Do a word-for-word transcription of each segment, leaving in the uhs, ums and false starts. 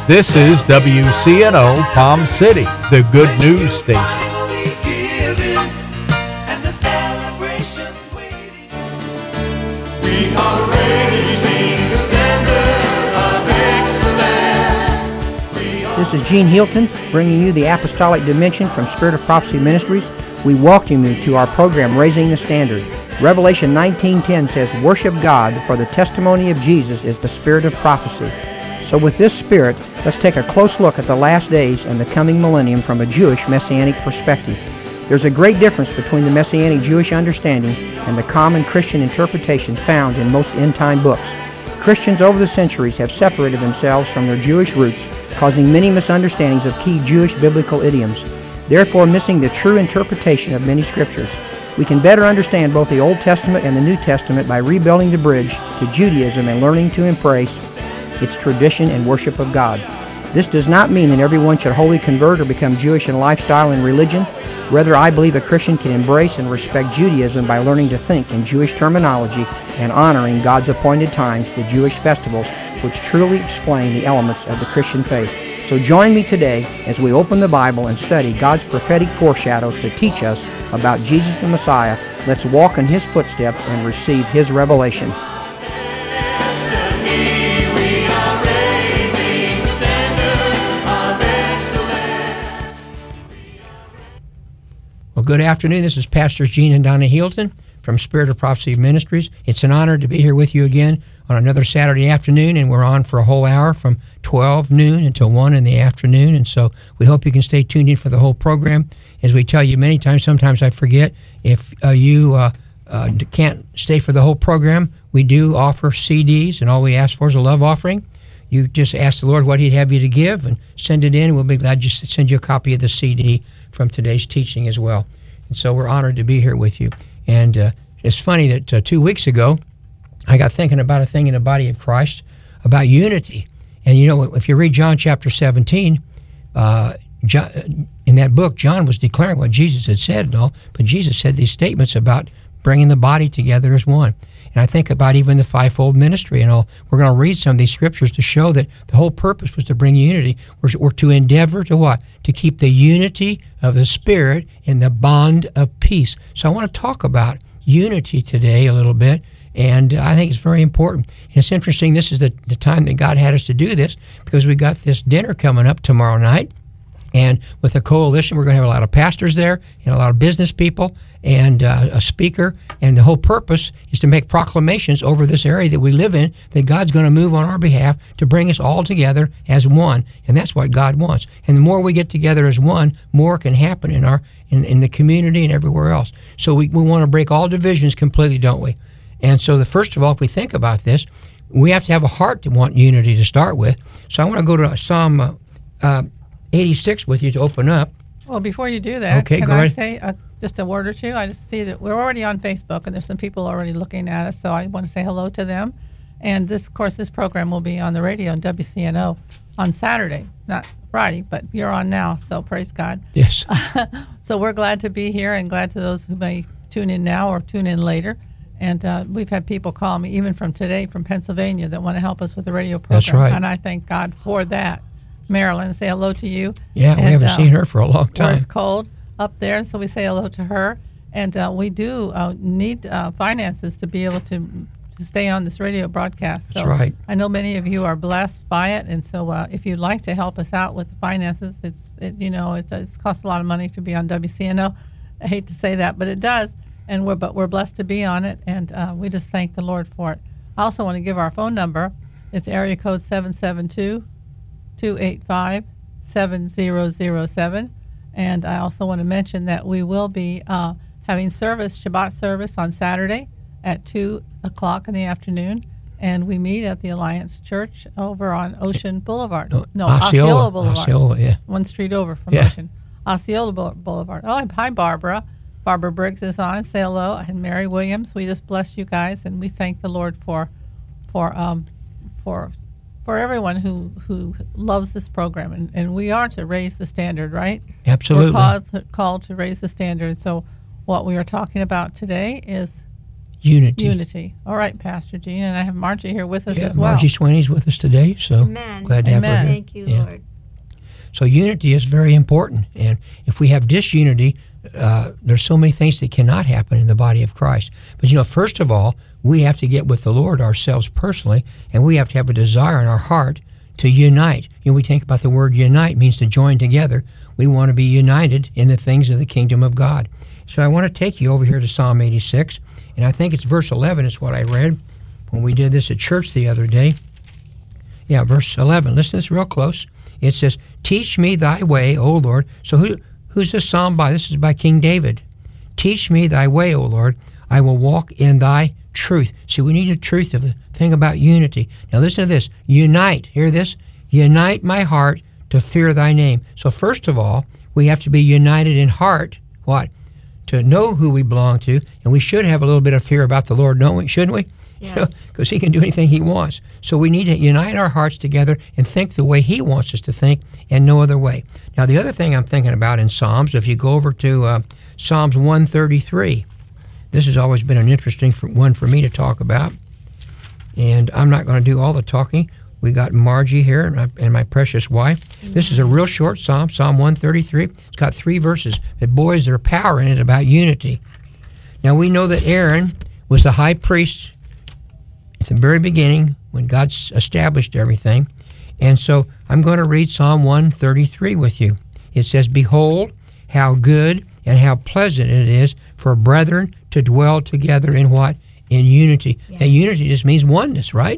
This is W C N O Palm City, the good news station. We are raising the standard of excellence. This is Gene Hilton bringing you the Apostolic Dimension from Spirit of Prophecy Ministries. We welcome you to our program, Raising the Standard. Revelation nineteen ten says, "Worship God, for the testimony of Jesus is the spirit of prophecy." So with this spirit, let's take a close look at the last days and the coming millennium from a Jewish Messianic perspective. There's a great difference between the Messianic Jewish understanding and the common Christian interpretation found in most end-time books. Christians over the centuries have separated themselves from their Jewish roots, causing many misunderstandings of key Jewish biblical idioms, therefore missing the true interpretation of many scriptures. We can better understand both the Old Testament and the New Testament by rebuilding the bridge to Judaism and learning to embrace its tradition and worship of God. This does not mean that everyone should wholly convert or become Jewish in lifestyle and religion. Rather, I believe a Christian can embrace and respect Judaism by learning to think in Jewish terminology and honoring God's appointed times, the Jewish festivals, which truly explain the elements of the Christian faith. So join me today as we open the Bible and study God's prophetic foreshadows to teach us about Jesus the Messiah. Let's walk in His footsteps and receive His revelation. Well, good afternoon. This is Pastors Gene and Donna Hilton from Spirit of Prophecy Ministries. It's an honor to be here with you again on another Saturday afternoon, and we're on for a whole hour from twelve noon until one in the afternoon, and so we hope you can stay tuned in for the whole program. As we tell you many times, sometimes I forget, if uh, you uh, uh, can't stay for the whole program, we do offer C Ds, and all we ask for is a love offering. You just ask the Lord what He'd have you to give and send it in, and we'll be glad to send you a copy of the C D from today's teaching as well. And so we're honored to be here with you. And uh, it's funny that uh, two weeks ago, I got thinking about a thing in the body of Christ about unity. And you know, if you read John chapter seventeen, uh, John, in that book, John was declaring what Jesus had said and all, but Jesus said these statements about bringing the body together as one. And I think about even the fivefold ministry and all. We're going to read some of these scriptures to show that the whole purpose was to bring unity. We're, we're to endeavor to what? To keep the unity of the Spirit in the bond of peace. So I want to talk about unity today a little bit, and I think it's very important. And it's interesting, this is the, the time that God had us to do this, because we got this dinner coming up tomorrow night. And with a coalition, we're going to have a lot of pastors there and a lot of business people and uh, a speaker. And the whole purpose is to make proclamations over this area that we live in, that God's going to move on our behalf to bring us all together as one. And that's what God wants. And the more we get together as one, more can happen in our in, in the community and everywhere else. So we, we want to break all divisions completely, don't we? And so the first of all, if we think about this, we have to have a heart to want unity to start with. So I want to go to Psalm uh, uh, eighty-six with you to open up. Well, before you do that, okay, can go I ahead. say uh, just a word or two? I just see that we're already on Facebook, and there's some people already looking at us, so I want to say hello to them. And this, of course, this program will be on the radio on W C N O on Saturday, not Friday, but you're on now, so praise God. Yes. So we're glad to be here, and glad to those who may tune in now or tune in later. And uh, we've had people call me, even from today, from Pennsylvania, that want to help us with the radio program. That's right. And I thank God for that. Marilyn, say hello to you. Yeah, and, we haven't uh, seen her for a long time. It's cold up there, so we say hello to her. And uh, we do uh, need uh, finances to be able to, to stay on this radio broadcast. So That's right. I know many of you are blessed by it, and so uh, if you'd like to help us out with the finances, it's it, you know it, it's costs a lot of money to be on W C N O. I hate to say that, but it does. And we're but we're blessed to be on it, and uh, we just thank the Lord for it. I also want to give our phone number. It's area code seven seven two, two eight five, seven zero zero seven. And I also want to mention that we will be uh, having service, Shabbat service, on Saturday at two o'clock in the afternoon. And we meet at the Alliance Church over on Ocean Boulevard. No, No, Osceola, Osceola Boulevard. Osceola, yeah. One street over from Yeah. Ocean. Osceola Boul- Boulevard. Oh, hi, Barbara. Barbara Briggs is on. Say hello. And Mary Williams. We just bless you guys, and we thank the Lord for for um, for for everyone who, who loves this program. And, and we are to raise the standard, right? Absolutely. We're called to, called to raise the standard. So what we are talking about today is unity. Unity. All right, Pastor Gene, and I have Margie here with us Yeah, as well. Margie Swainey's with us today, so Amen. glad to have her Amen. here. Thank you, Yeah. Lord. So unity is very important, and if we have disunity, uh, there's so many things that cannot happen in the body of Christ. But you know, first of all, we have to get with the Lord ourselves personally, and we have to have a desire in our heart to unite. You know, we think about the word unite means to join together. We want to be united in the things of the kingdom of God. So I want to take you over here to Psalm eighty-six, and I think it's verse eleven is what I read when we did this at church the other day. Yeah, verse eleven. Listen to this real close. It says, "Teach me thy way, O Lord." So who who's this psalm by? This is by King David. "Teach me thy way, O Lord. I will walk in thy truth." See, we need the truth of the thing about unity. Now listen to this. Unite. Hear this? "Unite my heart to fear thy name." So first of all, we have to be united in heart. What? To know who we belong to, and we should have a little bit of fear about the Lord, don't we? Shouldn't we? Yes. Because he can do anything he wants. So we need to unite our hearts together and think the way he wants us to think and no other way. Now, the other thing I'm thinking about in Psalms, if you go over to uh, Psalms one thirty-three, this has always been an interesting for, one for me to talk about. And I'm not going to do all the talking. We got Margie here and my, and my precious wife. Amen. This is a real short psalm, Psalm one thirty-three. It's got three verses. But boys, there's power in it about unity. Now, we know that Aaron was the high priest at the very beginning when God established everything. And so I'm going to read Psalm one thirty-three with you. It says, "Behold, how good and how pleasant it is for brethren to dwell together in what? In unity." Yes. Now, unity just means oneness, right?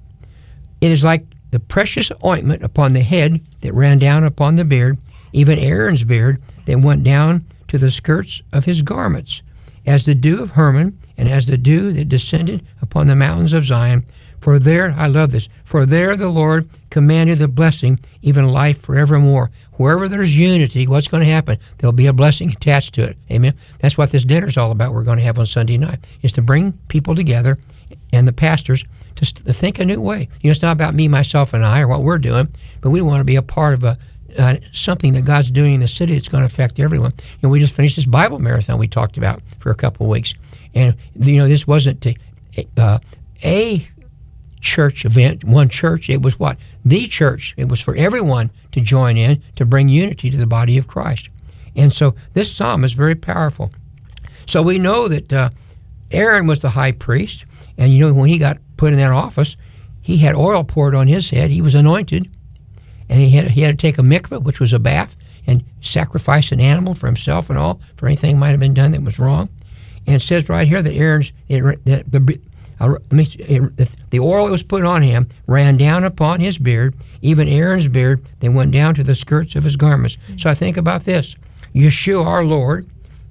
"It is like the precious ointment upon the head that ran down upon the beard, even Aaron's beard that went down to the skirts of his garments, as the dew of Hermon, and as the dew that descended upon the mountains of Zion. For there," I love this, "for there the Lord commanded the blessing, even life forevermore." Wherever there's unity, what's going to happen? There'll be a blessing attached to it. Amen? That's what this dinner's all about we're going to have on Sunday night, is to bring people together and the pastors to, st- to think a new way. You know, it's not about me, myself, and I, or what we're doing, but we want to be a part of a uh, something that God's doing in the city that's going to affect everyone. You know, we just finished this Bible marathon we talked about for a couple of weeks. And, you know, this wasn't to, uh, a church event, one church. It was what? The church. It was for everyone to join in to bring unity to the body of Christ. And so this psalm is very powerful. So we know that uh, Aaron was the high priest. And, you know, when he got put in that office, he had oil poured on his head. He was anointed. And he had, he had to take a mikvah, which was a bath, and sacrifice an animal for himself and all, for anything might have been done that was wrong. And it says right here that Aaron's it, that the uh, it, the oil that was put on him ran down upon his beard, even Aaron's beard, that went down to the skirts of his garments. Mm-hmm. So I think about this: Yeshua, our Lord,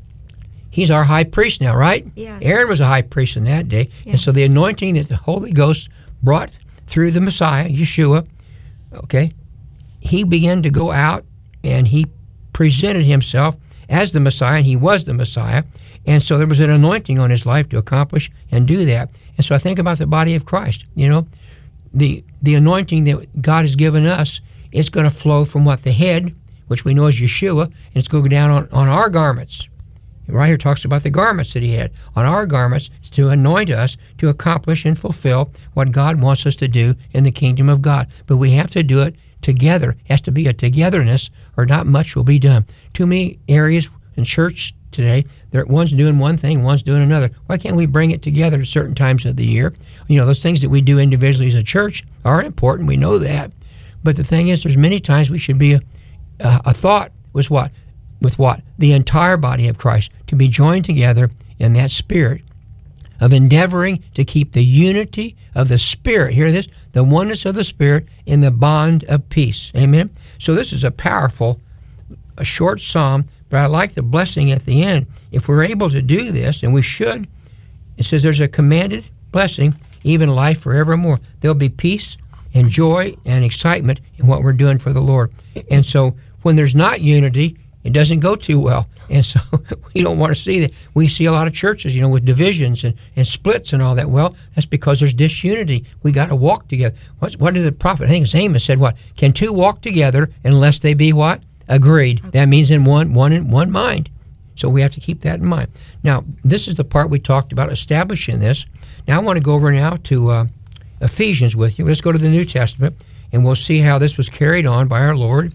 he's our high priest now, right? Yes. Aaron was a high priest in that day, yes. And so the anointing that the Holy Ghost brought through the Messiah, Yeshua, okay, he began to go out and he presented himself as the Messiah, and he was the Messiah. And so there was an anointing on his life to accomplish and do that. And so I think about the body of Christ. You know, the the anointing that God has given us, it's going to flow from what? The head, which we know is Yeshua, and it's going to go down on, on our garments. Right here talks about the garments that he had. On our garments to anoint us to accomplish and fulfill what God wants us to do in the kingdom of God. But we have to do it together. It has to be a togetherness, or not much will be done. Too many areas in church today, there, one's doing one thing, one's doing another. Why can't we bring it together at certain times of the year? You know, those things that we do individually as a church are important. We know that. But the thing is, there's many times we should be a, a, a thought with what? With what? The entire body of Christ, to be joined together in that spirit of endeavoring to keep the unity of the Spirit, hear this, the oneness of the Spirit in the bond of peace. Amen? So this is a powerful, a short psalm, but I like the blessing at the end. If we're able to do this, and we should, it says there's a commanded blessing, even life forevermore. There'll be peace and joy and excitement in what we're doing for the Lord. And so when there's not unity, it doesn't go too well. And so we don't want to see that. We see a lot of churches, you know, with divisions and, and splits and all that. Well, that's because there's disunity. We got to walk together. What's, what did the prophet, I think it's Amos, said what? Can two walk together unless they be what? Agreed. That means in one, one, in one mind. So we have to keep that in mind. Now, this is the part we talked about, establishing this. Now I want to go over now to uh, Ephesians with you. Let's go to the New Testament, and we'll see how this was carried on by our Lord.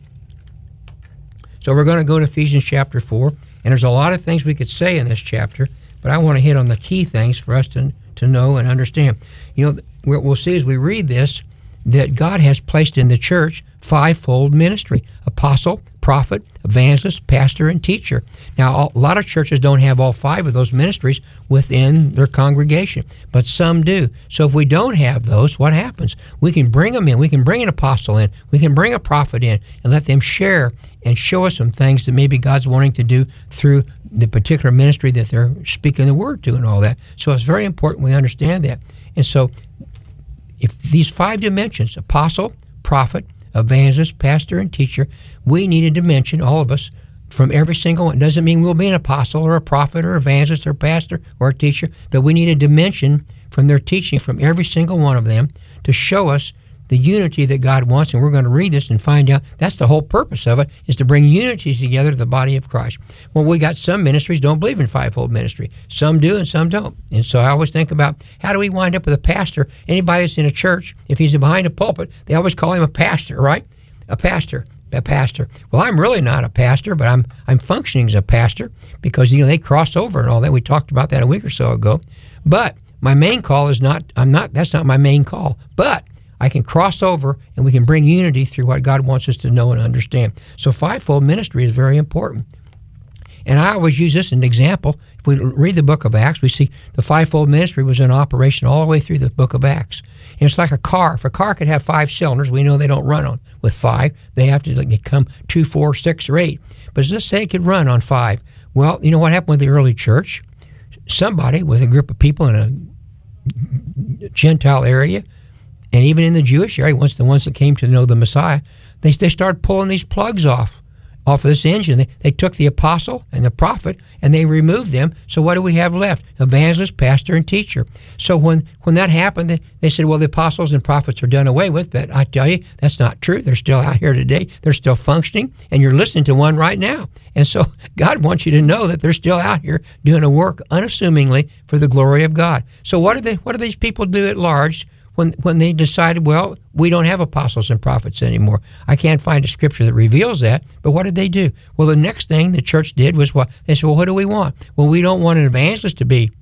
So we're going to go to Ephesians chapter four, and there's a lot of things we could say in this chapter, but I want to hit on the key things for us to, to know and understand. You know, what we'll see as we read this, that God has placed in the church fivefold ministry: apostle, prophet, evangelist, pastor, and teacher. Now, a lot of churches don't have all five of those ministries within their congregation, but some do. So if we don't have those, what happens? We can bring them in. We can bring an apostle in. We can bring a prophet in and let them share and show us some things that maybe God's wanting to do through the particular ministry that they're speaking the word to and all that. So it's very important we understand that. And so if these five dimensions, apostle, prophet, evangelist, pastor, and teacher, we need a dimension, all of us, from every single one. It doesn't mean we'll be an apostle or a prophet or evangelist or pastor or a teacher, but we need a dimension from their teaching from every single one of them to show us the unity that God wants. And we're going to read this and find out that's the whole purpose of it, is to bring unity together to the body of Christ. Well, we got some ministries don't believe in fivefold ministry. Some do and some don't. And so I always think about, how do we wind up with a pastor? Anybody that's in a church, if he's behind a pulpit, they always call him a pastor, right? A pastor. A pastor. Well, I'm really not a pastor, but I'm I'm functioning as a pastor because, you know, they cross over and all that. We talked about that a week or so ago. But my main call is not, I'm not, that's not my main call. But I can cross over and we can bring unity through what God wants us to know and understand. So fivefold ministry is very important. And I always use this as an example. If we read the book of Acts, we see the fivefold ministry was in operation all the way through the book of Acts. And it's like a car. If a car could have five cylinders, we know they don't run on with five. They have to like, come two, four, six, or eight. But let's say it could run on five. Well, you know what happened with the early church? Somebody with a group of people in a Gentile area, and even in the Jewish area, once the ones that came to know the Messiah, they, they started pulling these plugs off, off of this engine. They, they took the apostle and the prophet, and they removed them. So what do we have left? Evangelist, pastor, and teacher. So when, when that happened, they, they said, well, the apostles and prophets are done away with. But I tell you, that's not true. They're still out here today. They're still functioning, and you're listening to one right now. And so God wants you to know that they're still out here doing a work unassumingly for the glory of God. So what do they? What do these people do at large? When when they decided, well, we don't have apostles and prophets anymore. I can't find a scripture that reveals that, but what did they do? Well, the next thing the church did was what? They said, well, what do we want? Well, we don't want an evangelist to be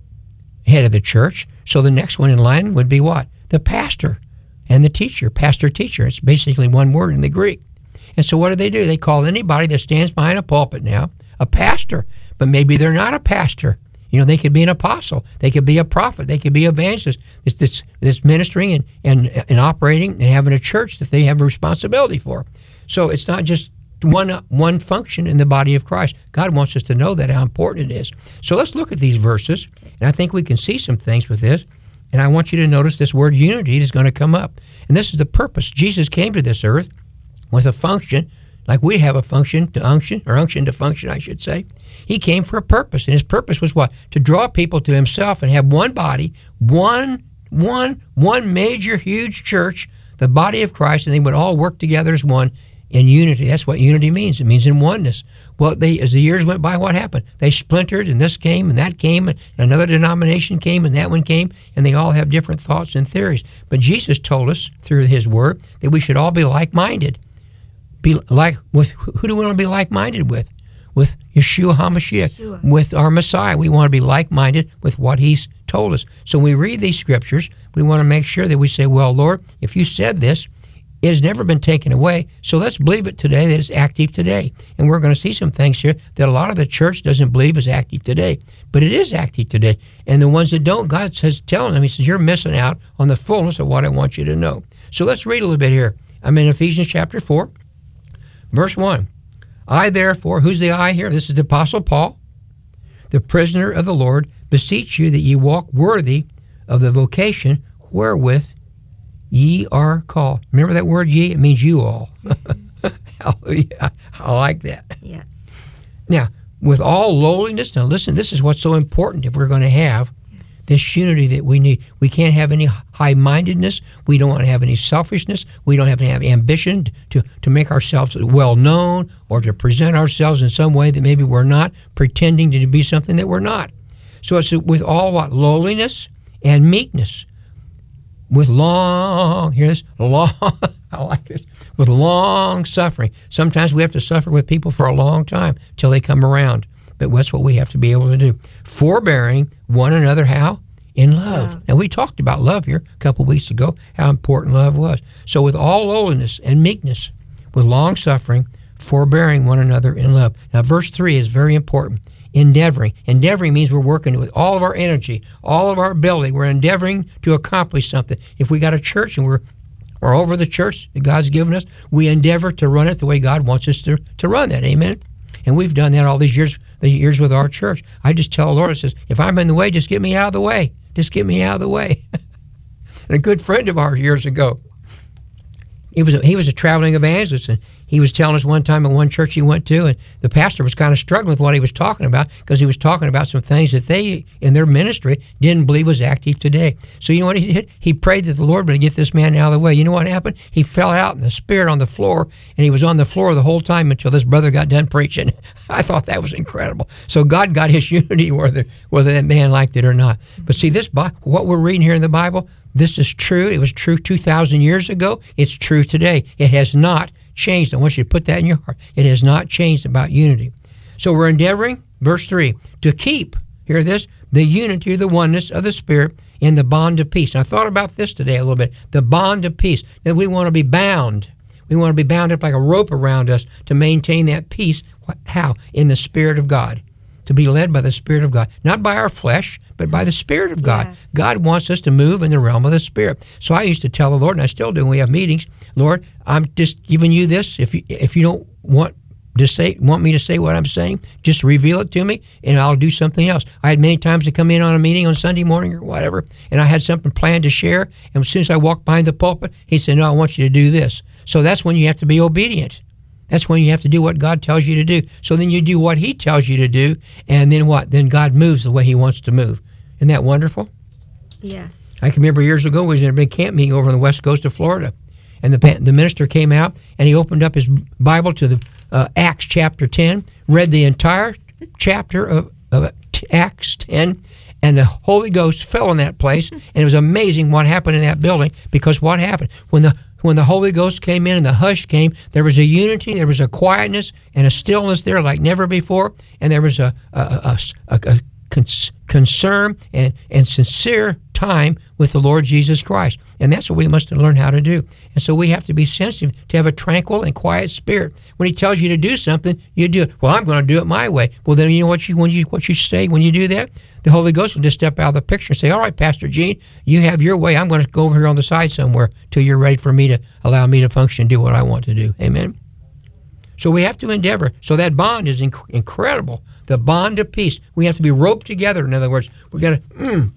head of the church, so the next one in line would be what? The pastor and the teacher, pastor-teacher. It's basically one word in the Greek. And so what do they do? They call anybody that stands behind a pulpit now a pastor, but maybe they're not a pastor. You know, they could be an apostle. They could be a prophet. They could be an evangelist. It's this, this ministering and, and, and operating and having a church that they have a responsibility for. So it's not just one, one function in the body of Christ. God wants us to know that, how important it is. So let's look at these verses, and I think we can see some things with this. And I want you to notice this word unity is going to come up. And this is the purpose. Jesus came to this earth with a function, like we have a function to unction, or unction to function, I should say. He came for a purpose, and his purpose was what? To draw people to himself and have one body, one, one, one major, huge church, the body of Christ, and they would all work together as one in unity. That's what unity means. It means in oneness. Well, they, as the years went by, what happened? They splintered, and this came, and that came, and another denomination came, and that one came, and they all have different thoughts and theories. But Jesus told us through his word that we should all be like-minded. Be like with who do we want to be like-minded with? With Yeshua HaMashiach, Yeshua. With our Messiah. We want to be like-minded with what he's told us. So when we read these scriptures, we want to make sure that we say, well, Lord, if you said this, it has never been taken away, so let's believe it today that it's active today. And we're going to see some things here that a lot of the church doesn't believe is active today, but it is active today. And the ones that don't, God says, telling them, he says, you're missing out on the fullness of what I want you to know. So let's read a little bit here. I'm in Ephesians chapter four, verse one. I therefore, who's the I here? This is the Apostle Paul, the prisoner of the Lord, beseech you that ye walk worthy of the vocation wherewith ye are called. Remember that word ye? It means you all. Hallelujah. I like that. Yes. Now, with all lowliness, now listen, this is what's so important if we're going to have this unity that we need. We can't have any high-mindedness. We don't want to have any selfishness. We don't have to have ambition to, to make ourselves well-known or to present ourselves in some way that maybe we're not, pretending to be something that we're not. So it's with all what? Lowliness and meekness. With long, hear this, long, I like this, with long suffering. Sometimes we have to suffer with people for a long time till they come around. But that's what we have to be able to do. Forbearing one another, how? In love. Yeah. And we talked about love here a couple of weeks ago, how important love was. So with all lowliness and meekness, with long suffering, forbearing one another in love. Now verse three is very important. Endeavoring. Endeavoring means we're working with all of our energy, all of our ability. We're endeavoring to accomplish something. If we got a church and we're or over the church that God's given us, we endeavor to run it the way God wants us to, to run that. Amen? And we've done that all these years, the years with our church. I just tell the Lord, I says, if I'm in the way, just get me out of the way. Just get me out of the way. And a good friend of ours years ago, he was a, he was a traveling evangelist, and he was telling us one time at one church he went to, and the pastor was kind of struggling with what he was talking about because he was talking about some things that they, in their ministry, didn't believe was active today. So you know what he did? He prayed that the Lord would get this man out of the way. You know what happened? He fell out in the spirit on the floor, and he was on the floor the whole time until this brother got done preaching. I thought that was incredible. So God got his unity whether, whether that man liked it or not. But see, this what we're reading here in the Bible, this is true. It was true two thousand years ago. It's true today. It has not changed. I want you to put that in your heart. It has not changed about unity. So we're endeavoring, verse three, to keep, hear this, the unity, the oneness of the Spirit in the bond of peace. And I thought about this today a little bit, the bond of peace, that we want to be bound. We want to be bound up like a rope around us to maintain that peace. How? In the Spirit of God. To be led by the Spirit of God. Not by our flesh, but by the Spirit of God. Yes. God wants us to move in the realm of the Spirit. So I used to tell the Lord, and I still do when we have meetings, Lord, I'm just giving you this. If you, if you don't want to say, want me to say what I'm saying, just reveal it to me, and I'll do something else. I had many times to come in on a meeting on Sunday morning or whatever, and I had something planned to share, and as soon as I walked behind the pulpit, he said, no, I want you to do this. So that's when you have to be obedient. That's when you have to do what God tells you to do. So then you do what he tells you to do, and then what? Then God moves the way he wants to move. Isn't that wonderful? Yes. I can remember years ago, we was in a big camp meeting over on the west coast of Florida, and the the minister came out, and he opened up his Bible to the uh, Acts chapter ten, read the entire chapter of, of Acts ten, and the Holy Ghost fell in that place, and it was amazing what happened in that building, because what happened? When the When the Holy Ghost came in and the hush came, there was a unity, there was a quietness and a stillness there like never before, and there was a, a, a, a, a cons- concern and, and sincere time with the Lord Jesus Christ. And that's what we must learn how to do. And so we have to be sensitive to have a tranquil and quiet spirit. When he tells you to do something, you do it. Well, I'm going to do it my way. Well, then you know what you when you what you say when you do that? The Holy Ghost will just step out of the picture and say, all right, Pastor Gene, you have your way. I'm going to go over here on the side somewhere till you're ready for me to allow me to function and do what I want to do. Amen? So we have to endeavor. So that bond is inc- incredible. The bond of peace. We have to be roped together. In other words, we've got to, mm.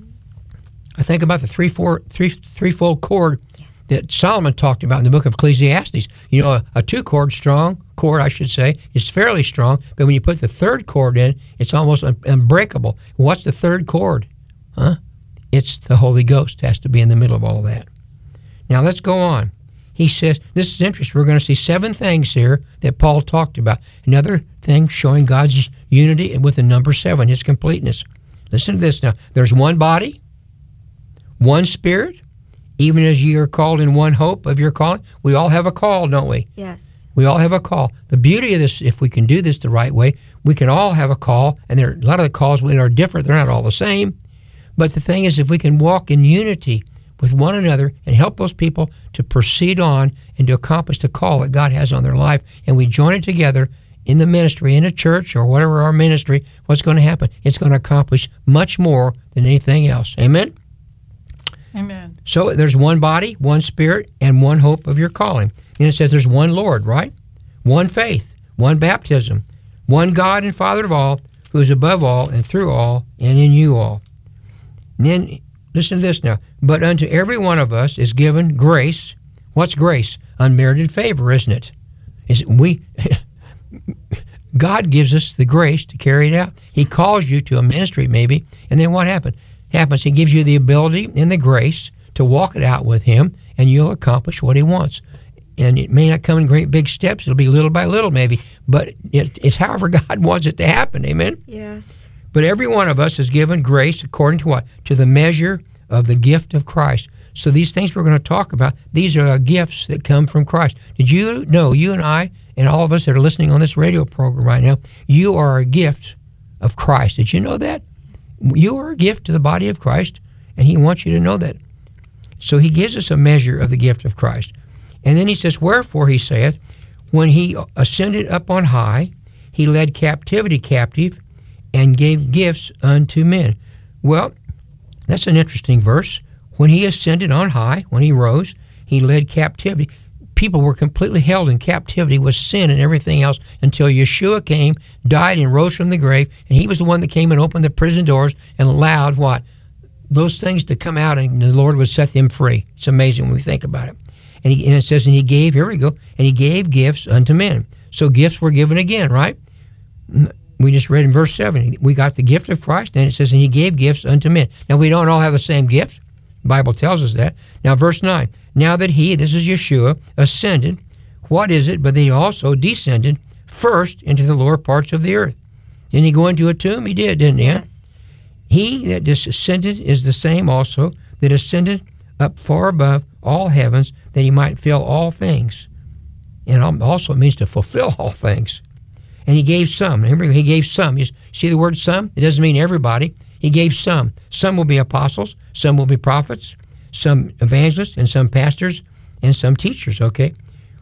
I think about the three, four, three, threefold cord that Solomon talked about in the book of Ecclesiastes. You know, a, a two-cord strong, cord I should say, is fairly strong, but when you put the third cord in, it's almost un- unbreakable. What's the third cord? Huh? It's the Holy Ghost has to be in the middle of all of that. Now let's go on. He says, this is interesting, we're going to see seven things here that Paul talked about. Another thing showing God's unity with the number seven, his completeness. Listen to this now. There's one body, one spirit, even as ye are called in one hope of your calling. We all have a call, don't we? Yes. We all have a call. The beauty of this, if we can do this the right way, we can all have a call, and there are a lot of the calls are different. They're not all the same. But the thing is, if we can walk in unity with one another and help those people to proceed on and to accomplish the call that God has on their life, and we join it together in the ministry, in a church, or whatever our ministry, what's going to happen? It's going to accomplish much more than anything else. Amen? Amen. So there's one body, one spirit, and one hope of your calling. And it says there's one Lord, right? One faith, one baptism, one God and Father of all, who is above all and through all and in you all. And then, listen to this now. But unto every one of us is given grace. What's grace? Unmerited favor, isn't it? Is it we... God gives us the grace to carry it out. He calls you to a ministry maybe, and then what happened? happens? He gives you the ability and the grace to walk it out with him, and you'll accomplish what he wants. And it may not come in great big steps. It'll be little by little maybe, but it, it's however God wants it to happen. Amen? Yes. But every one of us is given grace according to what? To the measure of the gift of Christ. So these things we're going to talk about, these are gifts that come from Christ. Did you know, you and I and all of us that are listening on this radio program right now, you are a gift of Christ. Did you know that? You are a gift to the body of Christ, and he wants you to know that. So he gives us a measure of the gift of Christ. And then he says, wherefore, he saith, when he ascended up on high, he led captivity captive and gave gifts unto men. Well, that's an interesting verse. When he ascended on high, when he rose, he led captivity. People were completely held in captivity with sin and everything else until Yeshua came, died, and rose from the grave, and he was the one that came and opened the prison doors and allowed what? Those things to come out, and the Lord would set them free. It's amazing when we think about it. And, he, and it says, and he gave, here we go, and he gave gifts unto men. So gifts were given again, right? We just read in verse seven, we got the gift of Christ, and it says, and he gave gifts unto men. Now, we don't all have the same gift. The Bible tells us that. Now, verse nine, now that he, this is Yeshua, ascended, what is it but that he also descended first into the lower parts of the earth? Didn't he go into a tomb? He did, didn't he? Yes. He that descended is the same also that ascended up far above all heavens, that he might fill all things. And also it means to fulfill all things. And he gave some. Remember, he gave some. You see the word some? It doesn't mean everybody. He gave some. Some will be apostles, some will be prophets, some evangelists, and some pastors, and some teachers, okay?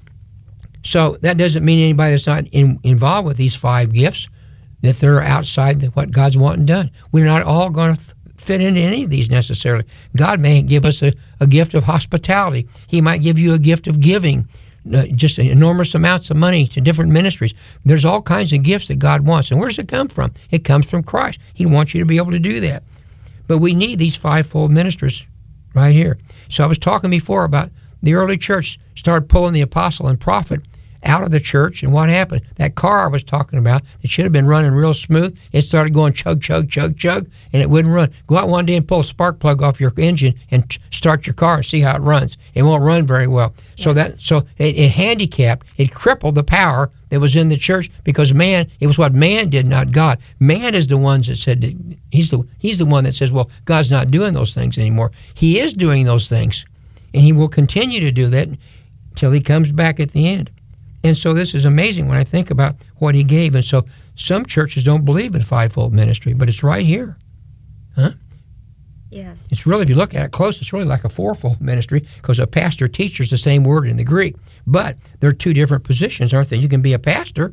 So that doesn't mean anybody that's not in, involved with these five gifts, that they're outside what God's wanting done. We're not all going to f- fit into any of these necessarily. God may give us a, a gift of hospitality. He might give you a gift of giving, uh, just enormous amounts of money to different ministries. There's all kinds of gifts that God wants. And where does it come from? It comes from Christ. He wants you to be able to do that. But we need these fivefold ministers right here. So I was talking before about the early church started pulling the apostle and prophet out of the church, and what happened? That car I was talking about, it should have been running real smooth, it started going chug, chug, chug, chug, and it wouldn't run. Go out one day and pull a spark plug off your engine and t- start your car and see how it runs. It won't run very well. So Yes. that so it, it handicapped, it crippled the power that was in the church, because man, it was what man did, not God. Man is the ones that said that he's the he's the one that says, well, God's not doing those things anymore. He is doing those things, and he will continue to do that until he comes back at the end. And so this is amazing when I think about what he gave. And so some churches don't believe in fivefold ministry, but it's right here. Huh? Yes. It's really, if you look at it close, it's really like a fourfold ministry, because a pastor teacher is the same word in the Greek. But they're two different positions, aren't they? You can be a pastor,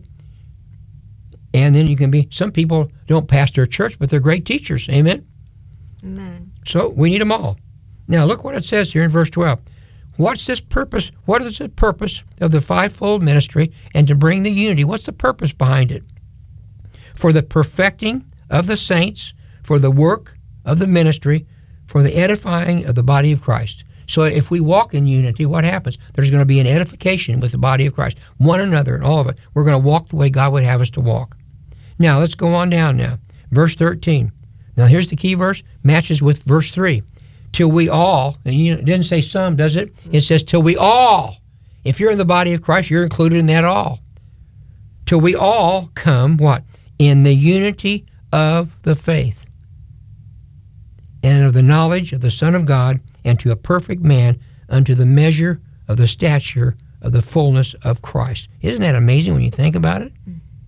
and then you can be, some people don't pastor a church, but they're great teachers. Amen? Amen. So we need them all. Now look what it says here in verse twelve. What's this purpose? What is the purpose of the fivefold ministry and to bring the unity? What's the purpose behind it? For the perfecting of the saints, for the work of the ministry, for the edifying of the body of Christ. So if we walk in unity, what happens? There's going to be an edification with the body of Christ, one another and all of it. We're going to walk the way God would have us to walk. Now, let's go on down now. Verse thirteen. Now, here's the key verse, matches with verse three. Till we all, and you know, it didn't say some, does it? It says till we all. If you're in the body of Christ, you're included in that all. Till we all come, what? In the unity of the faith and of the knowledge of the Son of God, and to a perfect man, unto the measure of the stature of the fullness of Christ. Isn't that amazing when you think about it?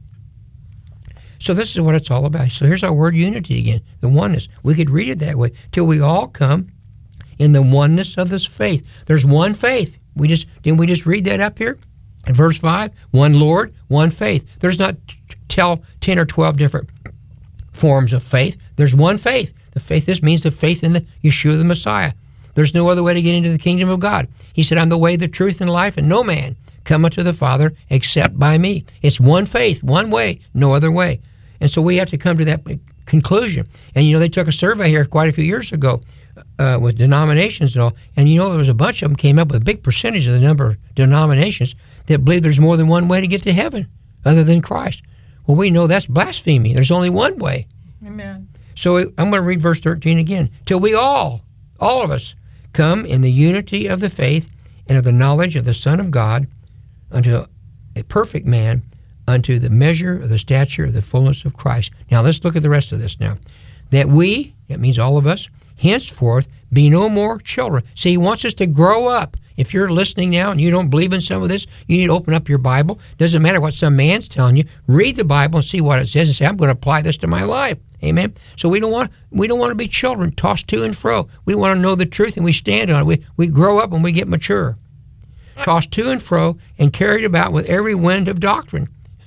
So this is what it's all about. So here's our word unity again, the oneness. We could read it that way. Till we all come in the oneness of this faith. There's one faith. We just didn't we just read that up here? In verse five, one Lord, one faith. There's not t- tell ten or twelve different forms of faith. There's one faith. The faith, this means the faith in the Yeshua the Messiah. There's no other way to get into the kingdom of God. He said, I'm the way, the truth, and life, and no man cometh to the Father except by me. It's one faith, one way, no other way. And so we have to come to that conclusion. And, you know, they took a survey here quite a few years ago uh, with denominations and all, and, you know, there was a bunch of them came up with a big percentage of the number of denominations that believe there's more than one way to get to heaven other than Christ. Well, we know that's blasphemy. There's only one way. Amen. So I'm going to read verse thirteen again. Till we all, all of us, come in the unity of the faith and of the knowledge of the Son of God, unto a perfect man, unto the measure of the stature of the fullness of Christ. Now let's look at the rest of this now. That we, that means all of us, henceforth be no more children. See, he wants us to grow up. If you're listening now and you don't believe in some of this, you need to open up your Bible. Doesn't matter what some man's telling you. Read the Bible and see what it says and say, I'm going to apply this to my life. Amen. So we don't want we don't want to be children tossed to and fro. We want to know the truth and we stand on it. We, we grow up and we get mature. Tossed to and fro and carried about with every wind of doctrine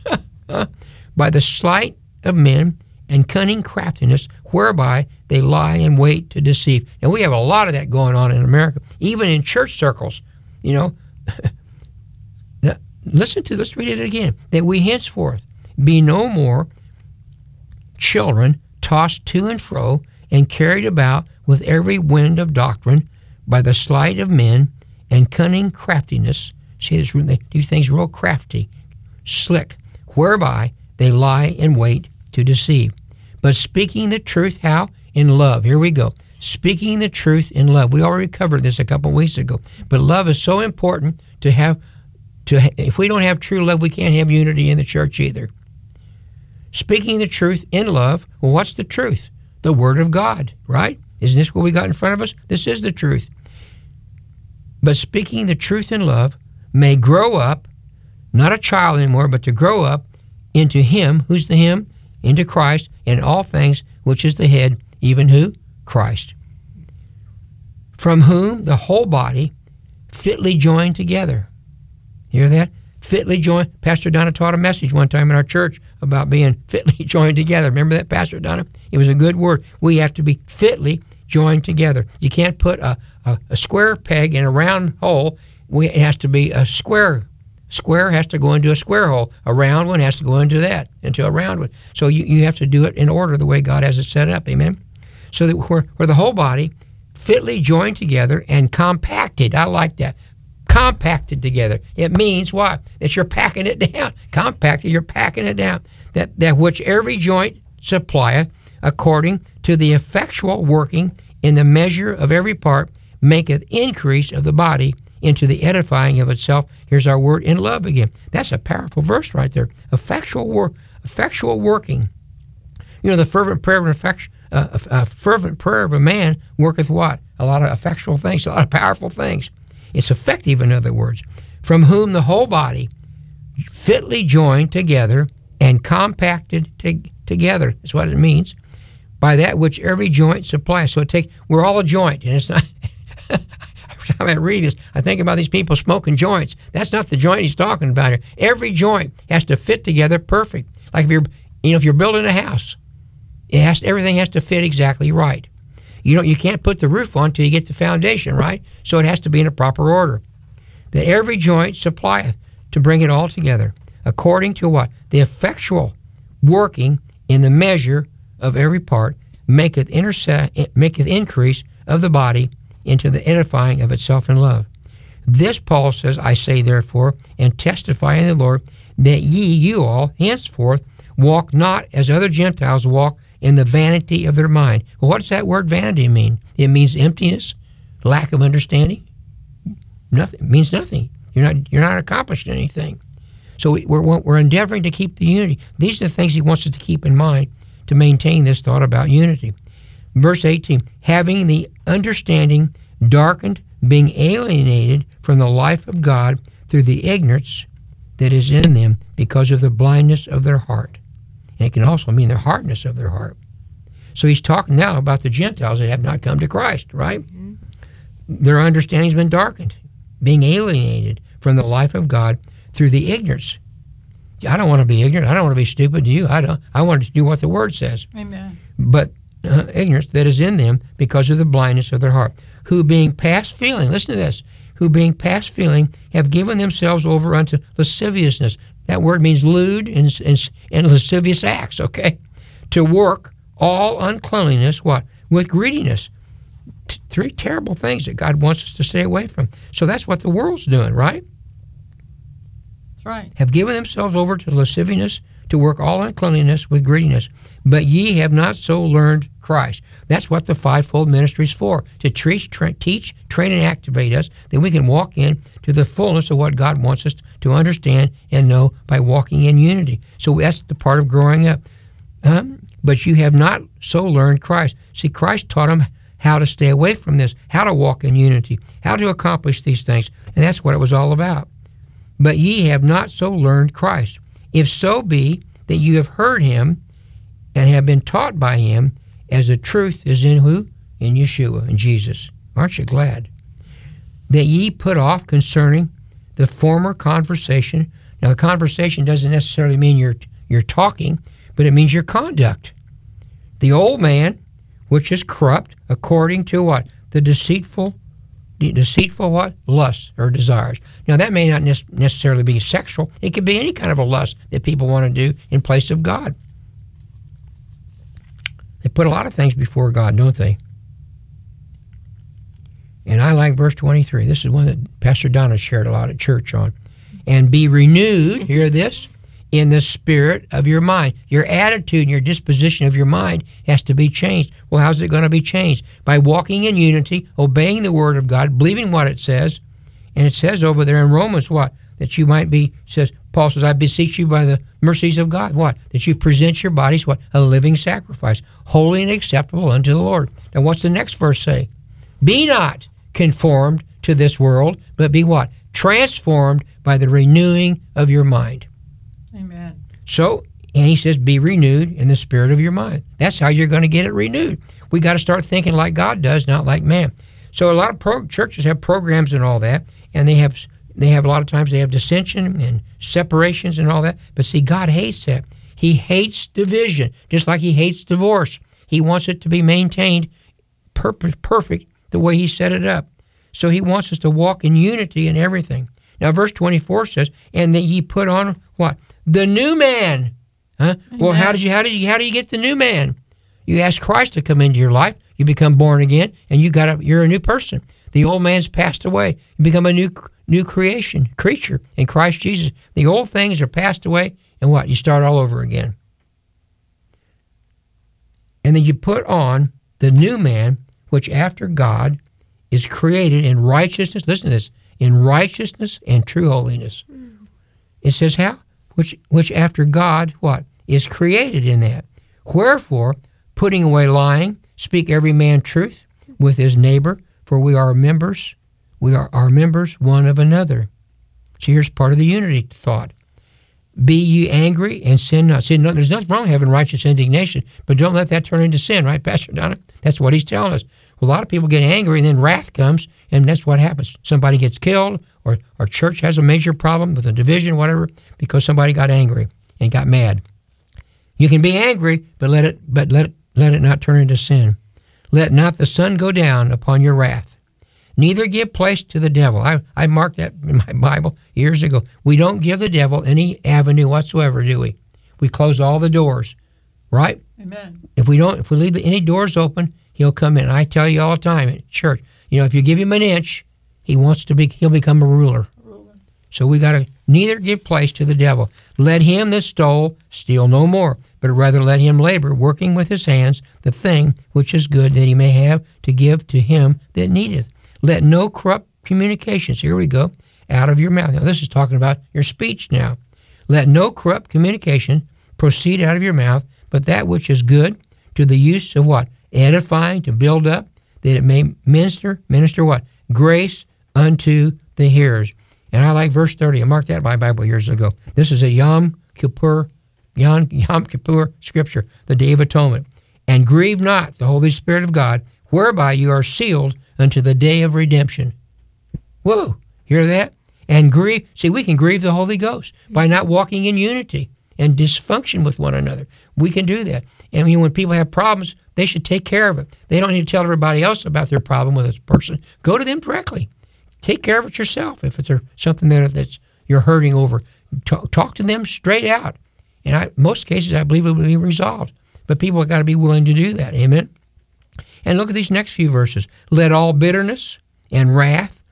by the sleight of men and cunning craftiness, whereby they lie in wait to deceive. And we have a lot of that going on in America, even in church circles. You know, now, listen to, let's read it again. That we henceforth be no more children tossed to and fro and carried about with every wind of doctrine by the sleight of men and cunning craftiness. See, this, they do things real crafty, slick, whereby they lie in wait to deceive. But speaking the truth, how? In love. Here we go. Speaking the truth in love. We already covered this a couple weeks ago. But love is so important to have. To ha- if we don't have true love, we can't have unity in the church either. Speaking the truth in love. Well, what's the truth? The Word of God, right? Isn't this what we got in front of us? This is the truth. But speaking the truth in love may grow up, not a child anymore, but to grow up into him. Who's the him? Into Christ, in all things, which is the head, even who? Christ. From whom the whole body fitly joined together. Hear that? Fitly joined. Pastor Donna taught a message one time in our church about being fitly joined together. Remember that, Pastor Donna? It was a good word. We have to be fitly joined together. You can't put a, a, a square peg in a round hole. We, it has to be a square. Square has to go into a square hole. A round one has to go into that, into a round one. So you, you have to do it in order the way God has it set up. Amen? So that we're, we're the whole body fitly joined together and compacted. I like that. Compacted together. It means what? That you're packing it down. Compacted, you're packing it down. That, that which every joint supplieth, according to the effectual working in the measure of every part, maketh increase of the body into the edifying of itself. Here's our word, in love again. That's a powerful verse right there. Effectual work, effectual working. You know, the fervent prayer of an effectual, uh, a, a fervent prayer of a man worketh what? A lot of effectual things, a lot of powerful things. It's effective, in other words. From whom the whole body, fitly joined together and compacted to, together, is what it means, by that which every joint supplies. So it take, we're all a joint, and it's not. Every time I read this, I think about these people smoking joints. That's not the joint he's talking about here. Every joint has to fit together perfect. Like if you're, you know, if you're building a house, it has everything has to fit exactly right. You don't, you can't put the roof on till you get the foundation right. So it has to be in a proper order. That every joint supplieth to bring it all together, according to what? The effectual working in the measure of every part maketh interse- maketh increase of the body into the edifying of itself in love. This Paul says, I say therefore, and testify in the Lord, that ye, you all, henceforth, walk not as other Gentiles walk in the vanity of their mind. Well, what does that word vanity mean? It means emptiness, lack of understanding. Nothing. It means nothing. You're not, you're not accomplishing anything. So we, we're, we're endeavoring to keep the unity. These are the things he wants us to keep in mind to maintain this thought about unity. Verse eighteen, having the understanding darkened, being alienated from the life of God through the ignorance that is in them because of the blindness of their heart. And it can also mean the hardness of their heart. So he's talking now about the Gentiles that have not come to Christ, right? Mm-hmm. Their understanding's been darkened, being alienated from the life of God through the ignorance. I don't want to be ignorant. I don't want to be stupid. Do you? I don't. I want to do what the Word says. Amen. But uh, ignorance that is in them because of the blindness of their heart, who being past feeling, listen to this, who being past feeling have given themselves over unto lasciviousness. That word means lewd and, and, and lascivious acts, okay? To work all uncleanliness, what? With greediness. T- three terrible things that God wants us to stay away from. So that's what the world's doing, right? That's right. Have given themselves over to lasciviousness, to work all uncleanliness with greediness. But ye have not so learned Christ. That's what the fivefold ministry is for, to teach, tra- teach, train, and activate us, that we can walk in to the fullness of what God wants us to understand and know by walking in unity. So that's the part of growing up. Um, but you have not so learned Christ. See, Christ taught them how to stay away from this, how to walk in unity, how to accomplish these things. And that's what it was all about. But ye have not so learned Christ. If so be that you have heard him and have been taught by him, as the truth is in who? In Yeshua, in Jesus. Aren't you glad? That ye put off concerning the former conversation. Now, the conversation doesn't necessarily mean you're, you're talking, but it means your conduct. The old man, which is corrupt, according to what? The deceitful, the deceitful what? Lust or desires. Now, that may not ne- necessarily be sexual. It could be any kind of a lust that people want to do in place of God. They put a lot of things before God, don't they? And I like verse twenty-three. This is one that Pastor Donna shared a lot at church on. And be renewed, hear this, in the spirit of your mind. Your attitude and your disposition of your mind has to be changed. Well, how's it going to be changed? By walking in unity, obeying the word of God, believing what it says. And it says over there in Romans what? That you might be, says, Paul says, I beseech you by the mercies of God, what? That you present your bodies, what? A living sacrifice, holy and acceptable unto the Lord. Now what's the next verse say? Be not conformed to this world, but be what? Transformed by the renewing of your mind. Amen. So, and he says, be renewed in the spirit of your mind. That's how you're going to get it renewed. We got to start thinking like God does, not like man. So a lot of pro- churches have programs and all that, and they have they have a lot of times they have dissension and separations and all that. But see, God hates that. He hates division, just like he hates divorce. He wants it to be maintained per- perfect the way he set it up. So he wants us to walk in unity in everything. Now, verse twenty-four says, and that ye put on what? The new man. Huh? Well, how did you how did you how do you get the new man? You ask Christ to come into your life, you become born again, and you got a, you're a new person. The old man's passed away. You become a new new creation, creature in Christ Jesus. The old things are passed away, and what? You start all over again. And then you put on the new man, which after God is created in righteousness. Listen to this. In righteousness and true holiness. It says how? Which which after God, what? Is created in that. Wherefore, putting away lying, speak every man truth with his neighbor, for we are members, we are our members one of another. So here's part of the unity thought. Be ye angry and sin not. See, no, there's nothing wrong having righteous indignation, but don't let that turn into sin, right, Pastor Donna? That's what he's telling us. Well, a lot of people get angry, and then wrath comes, and that's what happens. Somebody gets killed, or our church has a major problem with a division, whatever, because somebody got angry and got mad. You can be angry, but let it, but let it, let it not turn into sin. Let not the sun go down upon your wrath. Neither give place to the devil. I, I marked that in my Bible years ago. We don't give the devil any avenue whatsoever, do we? We close all the doors, right? Amen. If we don't, if we leave any doors open, he'll come in. I tell you all the time at church, you know, if you give him an inch, he wants to be, he'll become a ruler. Ruler. So we got to neither give place to the devil. Let him that stole steal no more, but rather let him labor, working with his hands the thing which is good, that he may have to give to him that needeth. Let no corrupt communications, here we go, out of your mouth. Now this is talking about your speech now. Let no corrupt communication proceed out of your mouth, but that which is good to the use of what? Edifying, to build up, that it may minister, minister what? Grace unto the hearers. And I like verse thirty. I marked that in my Bible years ago. This is a Yom Kippur, Yom, Yom Kippur scripture, the Day of Atonement. And grieve not the Holy Spirit of God, whereby you are sealed unto the day of redemption. Whoa, hear that? And grieve, see, we can grieve the Holy Ghost by not walking in unity and dysfunction with one another. We can do that. And you know, when people have problems, they should take care of it. They don't need to tell everybody else about their problem with this person. Go to them directly. Take care of it yourself. If it's something that that's you're hurting over, talk, talk to them straight out. And I, most cases, I believe it will be resolved. But people have got to be willing to do that. Amen? And look at these next few verses. Let all bitterness and wrath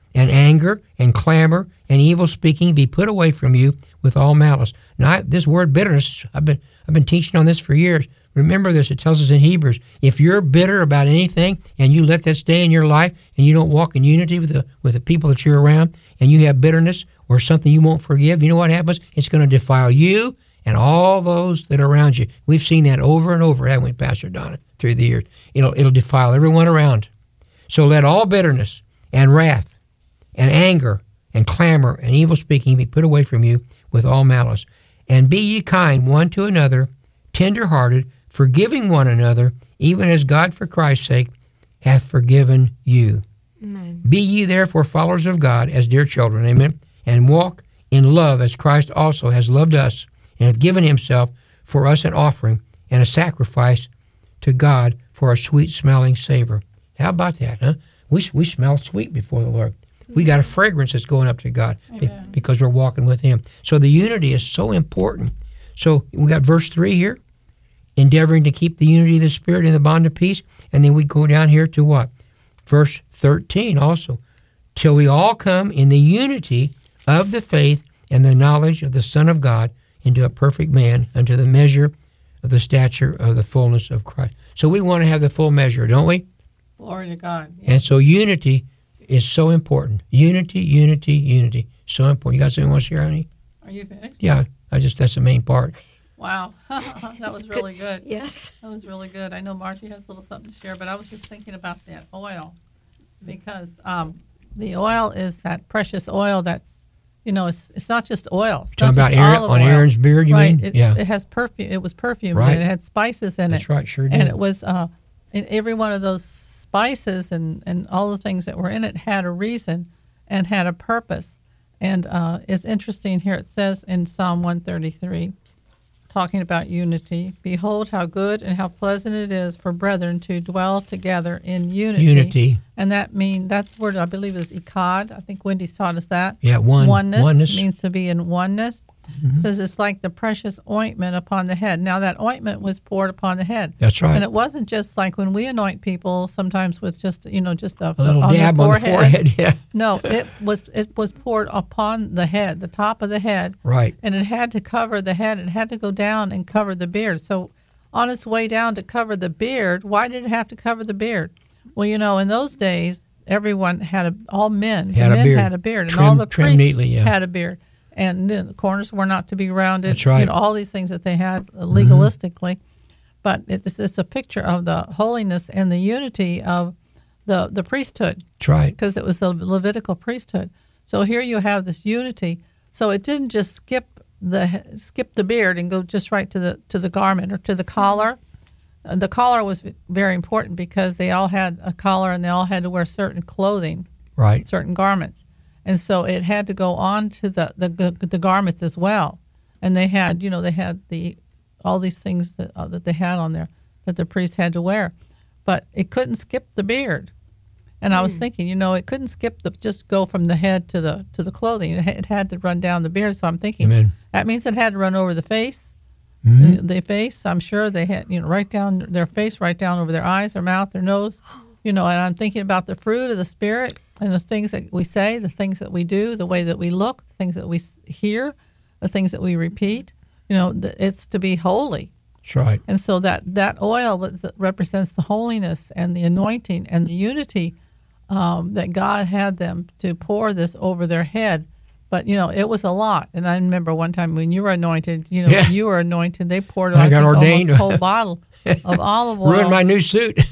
and anger and clamor and evil speaking be put away from you with all malice. Now, I, this word bitterness, I've been I've been teaching on this for years. Remember this, it tells us in Hebrews, if you're bitter about anything and you let that stay in your life and you don't walk in unity with the with the people that you're around and you have bitterness or something you won't forgive, you know what happens? It's going to defile you and all those that are around you. We've seen that over and over, haven't we, Pastor Donna, through the years? It'll, it'll defile everyone around. So let all bitterness and wrath and anger and clamor and evil speaking be put away from you with all malice. And be ye kind one to another, tender-hearted, forgiving one another, even as God for Christ's sake hath forgiven you. Amen. Be ye therefore followers of God as dear children, amen, and walk in love as Christ also has loved us and hath given himself for us an offering and a sacrifice to God for a sweet-smelling savor. How about that, huh? We, we smell sweet before the Lord. We got a fragrance that's going up to God be, because we're walking with him. So the unity is so important. So we got verse three here, endeavoring to keep the unity of the Spirit in the bond of peace. And then we go down here to what? Verse thirteen also. Till we all come in the unity of the faith and the knowledge of the Son of God into a perfect man, unto the measure of the stature of the fullness of Christ. So we want to have the full measure, don't we? Glory to God. Yeah. And so unity is so important. Unity, unity, unity. So important. You got something you want to share, honey? Are you finished? Yeah, I just, that's the main part. Wow. That was really good. Yes. That was really good. I know Margie has a little something to share, but I was just thinking about that oil because um, the oil is that precious oil that's, you know, it's it's not just oil. It's Talking not about just Aaron, olive on oil. Aaron's beard, you right. mean? It's, Yeah. It has perfume. It was perfume. Right. And it had spices in That's it. right, sure did. And it was, uh, in every one of those spices and, and all the things that were in it had a reason and had a purpose. And uh, it's interesting here. It says in Psalm one thirty-three, talking about unity, behold how good and how pleasant it is for brethren to dwell together in unity. Unity. And that mean that word I believe is ikad. I think Wendy's taught us that. Yeah, one. Oneness, Oneness. means to be in oneness. Mm-hmm. It says it's like the precious ointment upon the head. Now that ointment was poured upon the head. That's right. And it wasn't just like when we anoint people sometimes with just, you know, just a, A little on dab the on the forehead. forehead, yeah. No, it was it was poured upon the head, the top of the head. Right. And it had to cover the head. It had to go down and cover the beard. So on its way down to cover the beard, why did it have to cover the beard? Well, you know, in those days, everyone had a, all men, Had the a men beard. had a beard, Trim- and all the trimmed priests neatly, yeah. had a beard. And the corners were not to be rounded. That's right. You know, all these things that they had uh, legalistically. But it's, it's a picture of the holiness and the unity of the, the priesthood, That's right. because it was the Levitical priesthood. So here you have this unity. So it didn't just skip the skip the beard and go just right to the to the garment or to the collar. Uh, the collar was very important because they all had a collar and they all had to wear certain clothing, Right. certain garments, and so it had to go on to the the, the, the garments as well. And they had, you know, they had the all these things that uh, that they had on there that the priest had to wear, but it couldn't skip the beard. And I was thinking, you know, it couldn't skip the just go from the head to the to the clothing. It, ha- it had to run down the beard. So I'm thinking Amen. that means it had to run over the face. Mm-hmm. The, the face, I'm sure they had, you know, right down their face, right down over their eyes, their mouth, their nose, you know. And I'm thinking about the fruit of the Spirit and the things that we say, the things that we do, the way that we look, the things that we s- hear, the things that we repeat. You know, th- it's to be holy. That's right. And so that, that oil was, represents the holiness and the anointing and the unity um, that God had them to pour this over their head. But, you know, it was a lot. And I remember one time when you were anointed, you know, Yeah. when you were anointed, they poured, I I, got think, ordained. almost a whole bottle of olive oil. Ruined my new suit.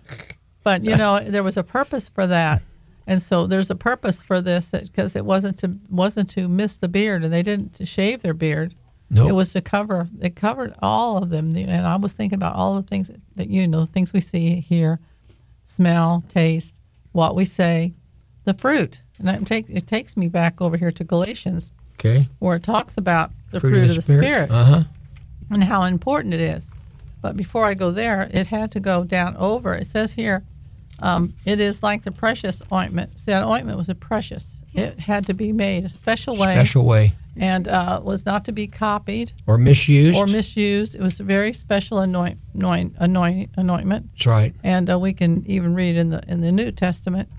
But, you know, there was a purpose for that. And so there's a purpose for this because it wasn't to wasn't to miss the beard, and they didn't to shave their beard. Nope. It was to cover. It covered all of them. And I was thinking about all the things that, that you know, things we see, hear, smell, taste, what we say, the fruit. And it, take, it takes me back over here to Galatians, Okay. where it talks about the fruit, of the Spirit, Uh-huh. and how important it is. But before I go there, it had to go down over. It says here, um, it is like the precious ointment. See, that ointment was a precious. It had to be made a special way. Special way. And uh, was not to be copied Or misused. or misused. It was a very special anoint, anoint, anoint, anointment. That's right. And uh, we can even read in the in the New Testament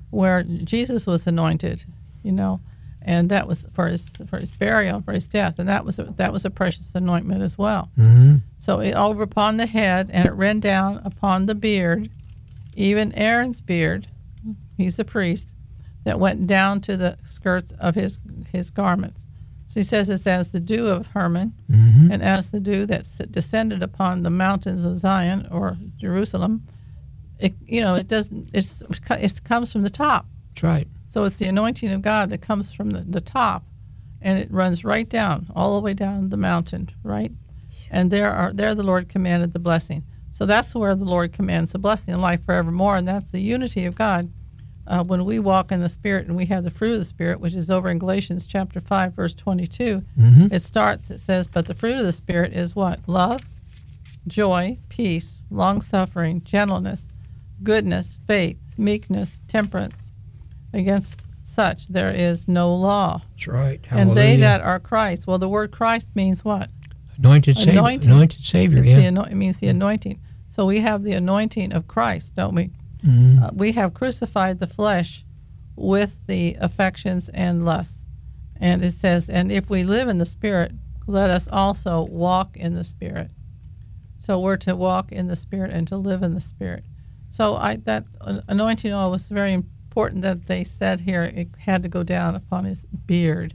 where Jesus was anointed, you know, and that was for his for his burial, for his death, and that was a, that was a precious anointment as well. Mm-hmm. So it over upon the head, and it ran down upon the beard, even Aaron's beard. He's the priest that went down to the skirts of his his garments. So he says it's as the dew of Hermon, Mm-hmm. and as the dew that s- descended upon the mountains of Zion or Jerusalem. It, you know, it doesn't. It's it comes from the top. That's right. So it's the anointing of God that comes from the, the top, and it runs right down, all the way down the mountain, right? And there are there the Lord commanded the blessing. So that's where the Lord commands the blessing in life forevermore, and that's the unity of God. Uh, when we walk in the Spirit and we have the fruit of the Spirit, which is over in Galatians chapter five, verse twenty-two, Mm-hmm. it starts, it says, but the fruit of the Spirit is what? Love, joy, peace, long-suffering, gentleness, goodness, faith, meekness, temperance. Against such there is no law. That's right. And they Hallelujah. that are Christ, well, the word Christ means what? Anointed Savior. Anointing. Anointed Savior, It's yeah. the ano- it means the anointing. So we have the anointing of Christ, don't we? Mhm. Uh, we have crucified the flesh with the affections and lusts. And it says, and if we live in the Spirit, let us also walk in the Spirit. So we're to walk in the Spirit and to live in the Spirit. So I that uh, anointing oil was very important that they said here it had to go down upon his beard.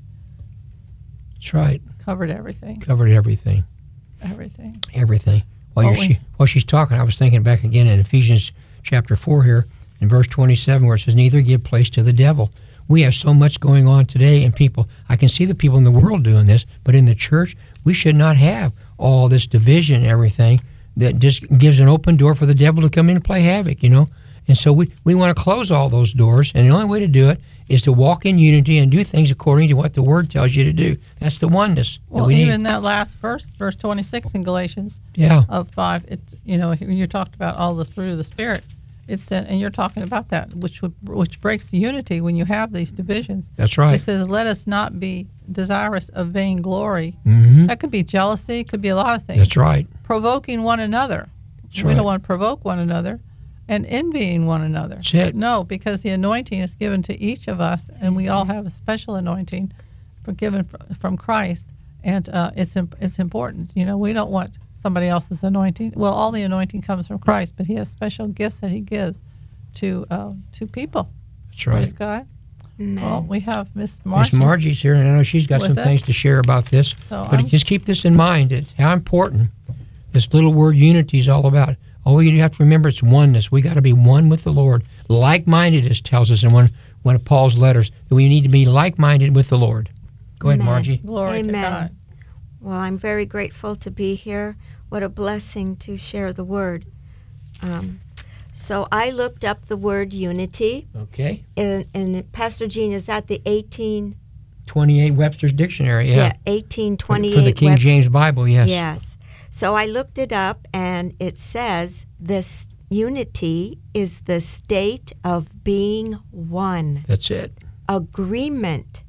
That's right. Covered everything, Covered everything. everything. Everything. While, Oh, you're, we- she, while she's talking, I was thinking back again in Ephesians chapter four here, in verse twenty-seven, where it says, neither give place to the devil. We have so much going on today, and people, I can see the people in the world doing this, but in the church, we should not have all this division and everything that just gives an open door for the devil to come in and play havoc, you know? And so we, we want to close all those doors, and the only way to do it is to walk in unity and do things according to what the Word tells you to do. That's the oneness that Well, we even need. that last verse, verse twenty-six in Galatians Yeah, of five, it's, you know, when you talked about all the fruit of the Spirit, it's, uh, and you're talking about that, which would, which breaks the unity when you have these divisions. that's It right. says, let us not be desirous of vainglory. hmm That could be jealousy, it could be a lot of things. That's right. Provoking one another. That's we right. don't want to provoke one another and envying one another. That's it. No, because the anointing is given to each of us, and we all have a special anointing for given fr- from Christ, and uh, it's imp- it's important. You know, we don't want somebody else's anointing. Well, all the anointing comes from Christ, but He has special gifts that He gives to uh, to people. That's right. Praise God. Amen. Well, we have Miss Miss Marcy. Margie's here, and I know she's got with some us. things to share about this. So but I'm- just keep this in mind, that how important this little word unity is all about. All you have to remember, it's oneness. We got to be one with the Lord. Like-minded, as tells us in one, one of Paul's letters, that we need to be like-minded with the Lord. Go ahead, Amen. Margie. Glory to Amen. God. Well, I'm very grateful to be here. What a blessing to share the word. Um, so I looked up the word unity, Okay. and, and Pastor Gene, is that the eighteen? twenty-eight Webster's Dictionary, yeah. Yeah, eighteen For- twenty-eight. For the King Webster- James Bible, yes. Yes. So I looked it up, and it says this unity is the state of being one, That's it. agreement,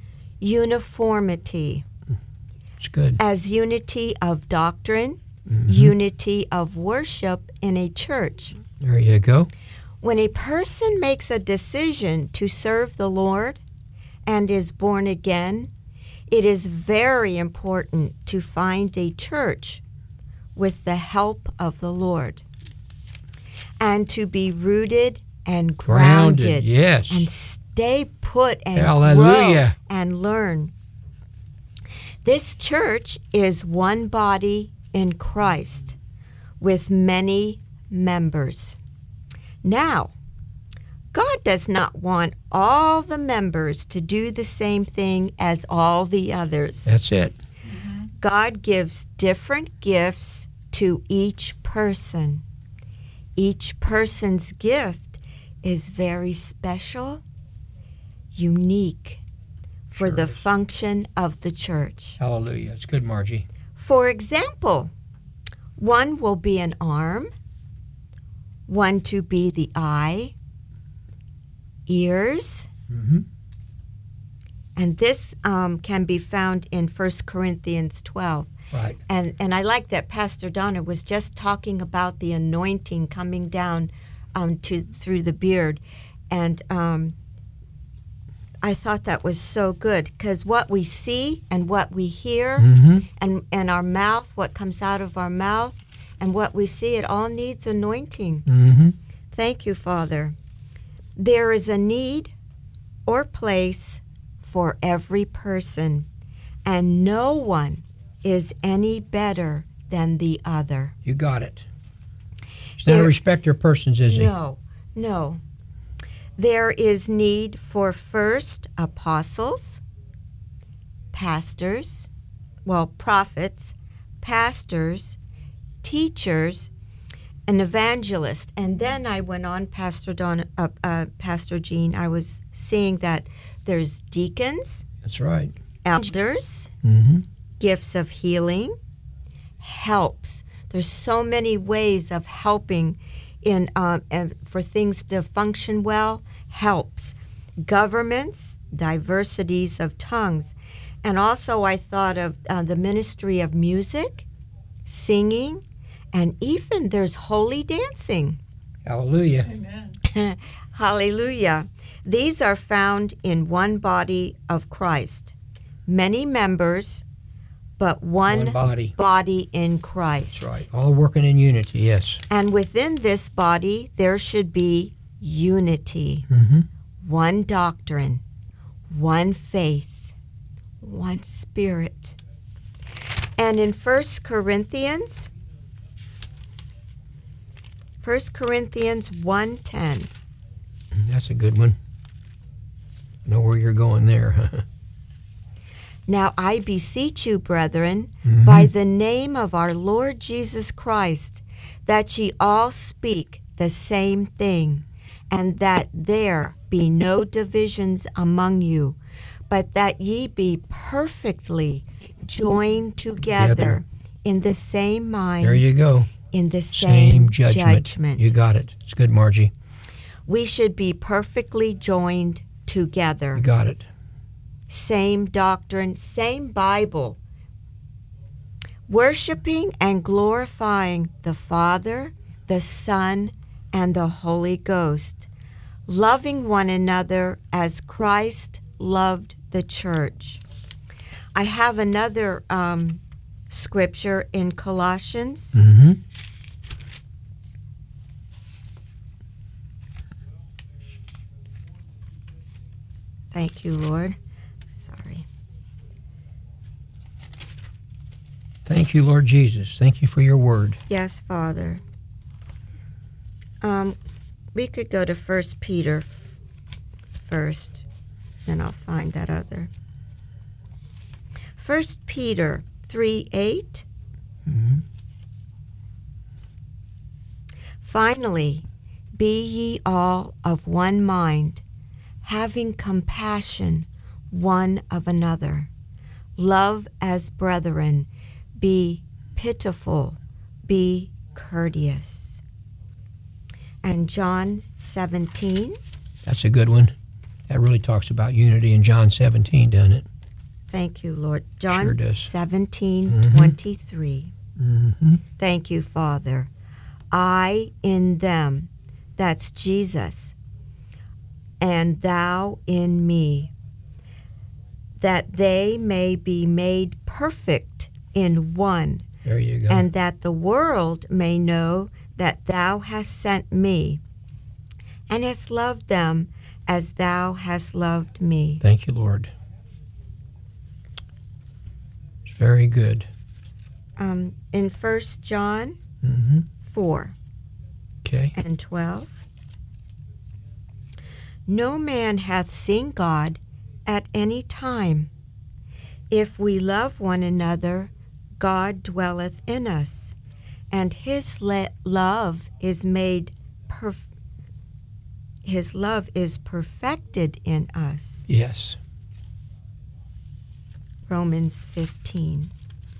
uniformity, It's good. as unity of doctrine, Mm-hmm. unity of worship in a church. There you go. When a person makes a decision to serve the Lord and is born again, it is very important to find a church with the help of the Lord and to be rooted and Grounded, grounded, yes. and stay put and Hallelujah. grow and learn. This church is one body in Christ with many members. Now, God does not want all the members to do the same thing as all the others. That's it. God gives different gifts to each person. Each person's gift is very special, unique for Sure the is. function of the church. Hallelujah. It's good, Margie. For example, one will be an arm, one to be the eye, ears, Mm-hmm. and this um, can be found in First Corinthians twelve. Right. And and I like that Pastor Donna was just talking about the anointing coming down um, to through the beard, And um, I thought that was so good, because what we see and what we hear, Mm-hmm. and, and our mouth, what comes out of our mouth, and what we see, it all needs anointing. Mm-hmm. Thank you, Father. There is a need or place for every person, and no one is any better than the other. You got it. He's not a There- respecter of persons, is he? No, no. There is need for first apostles, pastors, well, prophets, pastors, teachers, an evangelist. And then I went on, Pastor Don, uh, uh, Pastor Gene, I was seeing that there's deacons, That's right. elders, Mm-hmm. gifts of healing, helps. There's so many ways of helping in um, and for things to function well. Helps. Governments, diversities of tongues. And also I thought of uh, the ministry of music, singing, and even there's holy dancing. Hallelujah. Amen. Hallelujah. These are found in one body of Christ. Many members, but one, One body. body in Christ. That's right. All working in unity, yes. And within this body, there should be unity, Mm-hmm. one doctrine, one faith, one spirit. And in First Corinthians, First Corinthians one ten, That's a good one. I know where you're going there. now I beseech you, brethren, Mhm. by the name of our Lord Jesus Christ, that ye all speak the same thing, and that there be no divisions among you, but that ye be perfectly joined together, Together. in the same mind, There you go. in the Same same, judgment. judgment. You got it. It's good, Margie. We should be perfectly joined together. You got it. Same doctrine, same Bible. Worshiping and glorifying the Father, the Son, and the Holy Ghost. Loving one another as Christ loved the church. I have another um, scripture in Colossians. Mm-hmm. Thank you, Lord. Sorry. Thank you, Lord Jesus. Thank you for your word. Yes, Father. Um, we could go to First Peter f- first, then I'll find that other. First Peter three eight. Mhm. Finally, be ye all of one mind, having compassion one of another. Love as brethren. Be pitiful. Be courteous. And John seventeen. That's a good one. That really talks about unity in John seventeen, doesn't it? Thank you, Lord. John Sure does. seventeen Mhm. twenty-three. Mm-hmm. Thank you, Father. I in them, that's Jesus, and thou in me, that they may be made perfect in one, There you go. and that the world may know that thou hast sent me, and hast loved them as thou hast loved me. Thank you, Lord. It's very good. Um, in First John Mm-hmm. four Okay. and twelve, no man hath seen God at any time. If we love one another, God dwelleth in us, and his le- love is made perf- his love is perfected in us. Yes. Romans fifteen.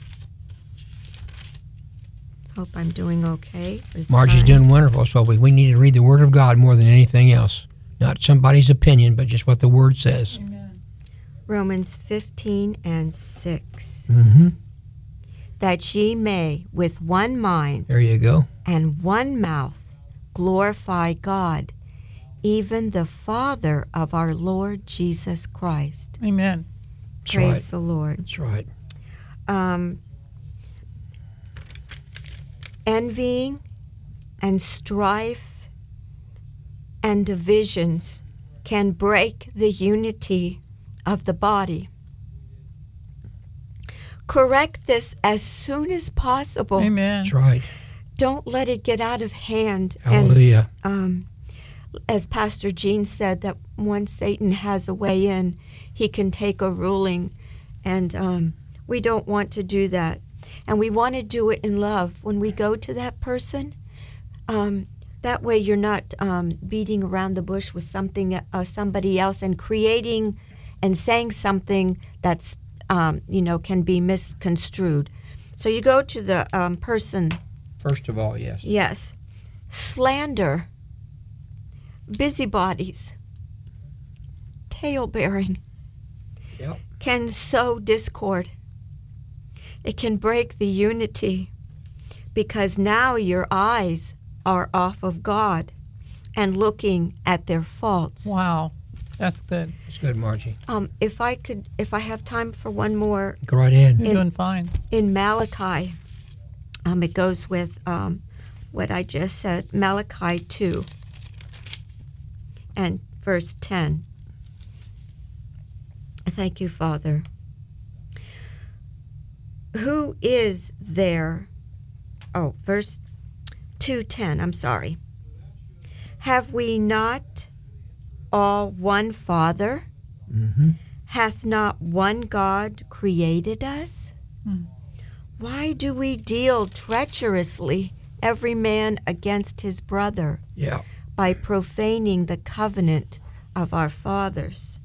Hope I'm doing okay with Margie's time. doing wonderful. So we, we need to read the Word of God more than anything else. Not somebody's opinion, but just what the Word says. Amen. Romans fifteen and six. Mm-hmm. That ye may with one mind There you go. and one mouth glorify God, even the Father of our Lord Jesus Christ. Amen. That's Praise right. the Lord. That's right. Um, envying and strife and divisions can break the unity of the body. Correct this as soon as possible. Amen. That's right. Don't let it get out of hand. Hallelujah. And um, as Pastor Gene said, that once Satan has a way in, he can take a ruling. And um, we don't want to do that. And we want to do it in love. When we go to that person, um, that way you're not um, beating around the bush with something, uh, somebody else and creating and saying something that's, um, you know, can be misconstrued. So you go to the um, person. First of all, yes. Yes. Slander, busybodies, tale-bearing Yep. can sow discord. It can break the unity because now your eyes are off of God and looking at their faults. Wow. That's good. That's good, Margie. Um, if I could, if I have time for one more, Go right ahead. You're In- doing fine. in Malachi, um, it goes with um, what I just said, Malachi two and verse ten. Thank you, Father. Who is there? Oh, verse two ten, I'm sorry. Have we not all one Father? Mm-hmm. Hath not one God created us? Hmm. Why do we deal treacherously, every man against his brother, Yeah. by profaning the covenant of our fathers?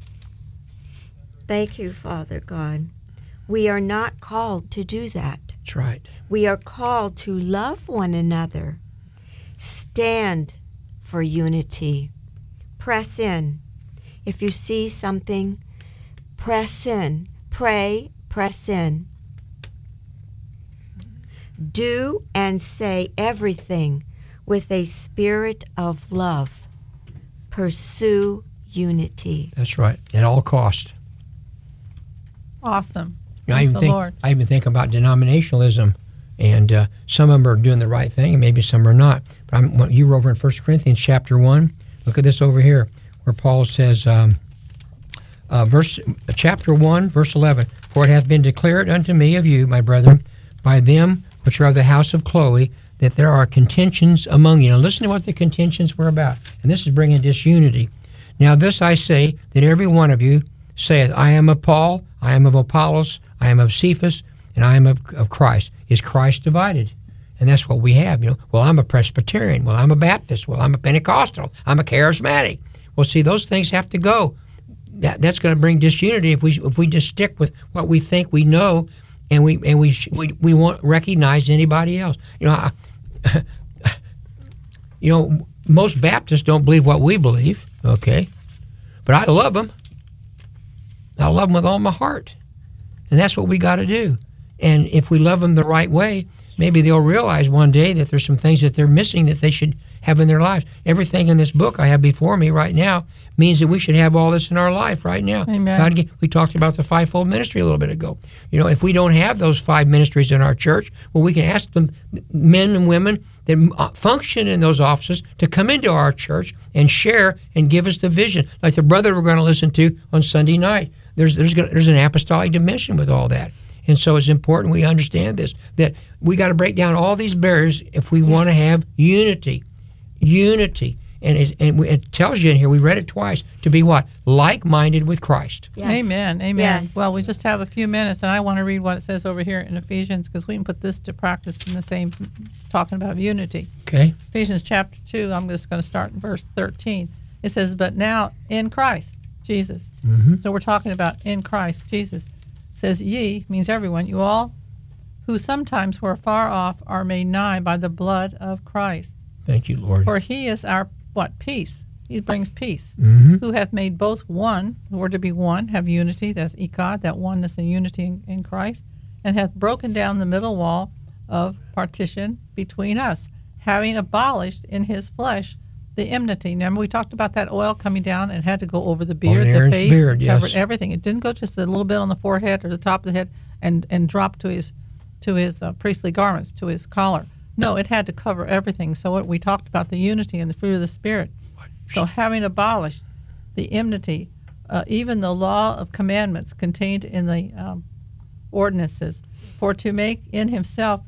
Thank you, Father God. We are not called to do that. That's right. We are called to love one another, stand for unity, press in. If you see something, press in. Pray, press in. Do and say everything with a spirit of love. Pursue unity. That's right. At all cost. Awesome. You know, I Praise even the think Lord. I even think about denominationalism, and uh, some of them are doing the right thing, and maybe some are not. But I'm, when you were over in First Corinthians chapter one, look at this over here, where Paul says, um, uh, verse uh, chapter one, verse eleven. For it hath been declared unto me of you, my brethren, by them which are of the house of Chloe, that there are contentions among you. Now listen to what the contentions were about, and this is bringing disunity. Now this I say, that every one of you saith, I am of Paul, I am of Apollos, I am of Cephas, and I am of, of Christ. Is Christ divided? And that's what we have. You know, well, I'm a Presbyterian. Well, I'm a Baptist. Well, I'm a Pentecostal. I'm a charismatic. Well, see, those things have to go. That that's going to bring disunity if we if we just stick with what we think we know, and we and we sh- we, we won't recognize anybody else. You know, I, you know, most Baptists don't believe what we believe. Okay, but I love them. I love them with all my heart. And that's what we got to do. And if we love them the right way, maybe they'll realize one day that there's some things that they're missing that they should have in their lives. Everything in this book I have before me right now means that we should have all this in our life right now. Amen. God, we talked about the fivefold ministry a little bit ago. You know, if we don't have those five ministries in our church, well, we can ask them, men and women that function in those offices, to come into our church and share and give us the vision. Like the brother we're going to listen to on Sunday night. There's there's gonna, there's an apostolic dimension with all that, and so it's important we understand this, that we got to break down all these barriers if we want to have unity, unity, and it, and it tells you in here, we read it twice, to be what? Like-minded with Christ. Yes. Amen. Amen. Yes. Well, we just have a few minutes, and I want to read what it says over here in Ephesians, because we can put this to practice in the same, talking about unity. Okay. Ephesians chapter two, I'm just going to start in verse thirteen. It says, but now in Christ, Jesus. Mm-hmm. So we're talking about in Christ, Jesus. It says, ye, means everyone, you all who sometimes were far off are made nigh by the blood of Christ. Thank you, Lord. For he is our, what, peace. He brings peace. Mm-hmm. Who hath made both one, the word to be one, have unity, that's ikad, that oneness and unity in, in Christ, and hath broken down the middle wall of partition between us, having abolished in his flesh the enmity. Remember, we talked about that oil coming down and it had to go over the beard, On the Aaron's face, beard, it covered yes. everything. It didn't go just a little bit on the forehead or the top of the head and, and drop to his to his uh, priestly garments, to his collar. No, it had to cover everything. So what we talked about the unity and the fruit of the Spirit. So having abolished the enmity, uh, even the law of commandments contained in the um, ordinances, for to make in himself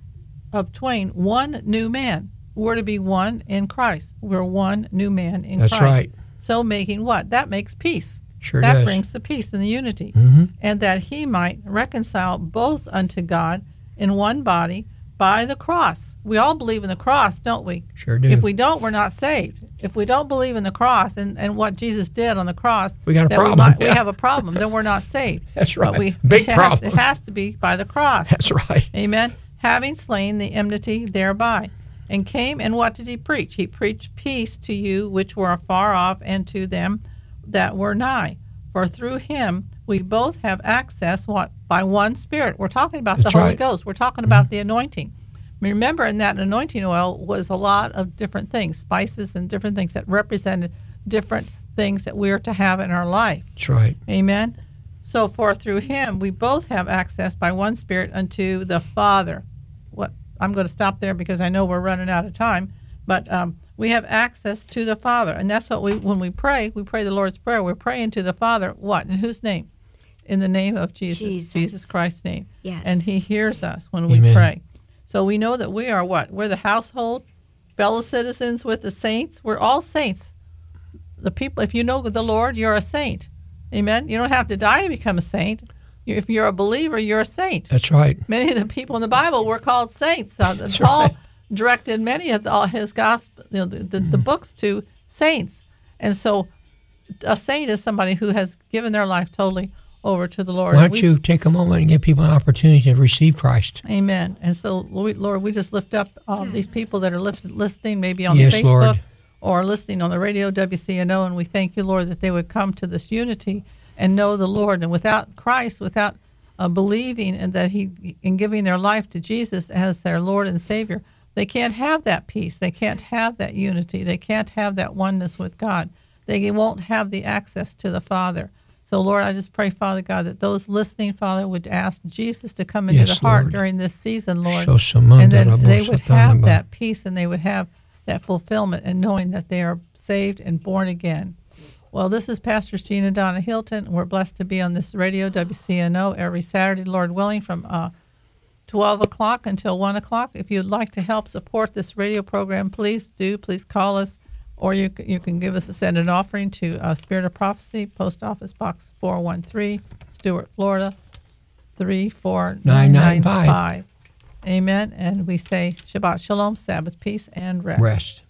of twain one new man. We're to be one in Christ. We're one new man in That's Christ. right. So making what? That makes peace. Sure that does. brings the peace and the unity. Mm-hmm. And that he might reconcile both unto God in one body by the cross. We all believe in the cross, don't we? Sure do. If we don't, we're not saved. If we don't believe in the cross and, and what Jesus did on the cross, We got a that problem, We, might, we yeah. have a problem. Then we're not saved. That's But right. we, Big it has, problem. It has to be by the cross. That's right. Amen. Having slain the enmity thereby, and came, and what did he preach? He preached peace to you which were afar off, and to them that were nigh. For through him we both have access, what? By one Spirit. We're talking about That's the Holy right. Ghost. We're talking about the anointing. Remember, in that anointing oil was a lot of different things, spices and different things that represented different things that we are to have in our life. That's right. Amen. So for through him we both have access by one Spirit unto the Father. What I'm going to stop there because I know we're running out of time. But um, we have access to the Father, and that's what we when we pray. We pray the Lord's Prayer. We're praying to the Father. What? In whose name? In the name of Jesus, Jesus. Jesus Christ's name. Yes. And He hears us when we Amen. pray. So we know that we are what? We're the household, fellow citizens with the saints. We're all saints. The people. If you know the Lord, you're a saint. Amen. You don't have to die to become a saint. You- If you're a believer, you're a saint. That's right. Many of the people in the Bible were called saints. Uh, That's Paul right. directed many of the, all his gospel, you know, the, the, the books to saints, and so a saint is somebody who has given their life totally over to the Lord. Why And don't we- you take a moment and give people an opportunity to receive Christ? Amen. And so, Lord, Lord, we just lift up uh, these people that are lift, listening, maybe on Yes, Facebook Lord. or listening on the radio, W C N O, and we thank you, Lord, that they would come to this unity and know the Lord. And without Christ, without uh, believing and that He in giving their life to Jesus as their Lord and Savior, they can't have that peace. They can't have that unity. They can't have that oneness with God. They won't have the access to the Father. So, Lord, I just pray, Father God, that those listening, Father, would ask Jesus to come into Yes, the heart Lord. during this season, Lord. Shosamanda And then they would have Rabosatanaba. that peace and they would have that fulfillment and knowing that they are saved and born again. Well, this is Pastors Gene and Donna Hilton. We're blessed to be on this radio, W C N O, every Saturday, Lord willing, from uh, twelve o'clock until one o'clock. If you'd like to help support this radio program, please do. Please call us, or you, c- you can give us a send an offering to uh, Spirit of Prophecy, Post Office Box four one three, Stewart, Florida, three four nine nine five. Amen. And we say Shabbat Shalom, Sabbath peace, and rest. Rest.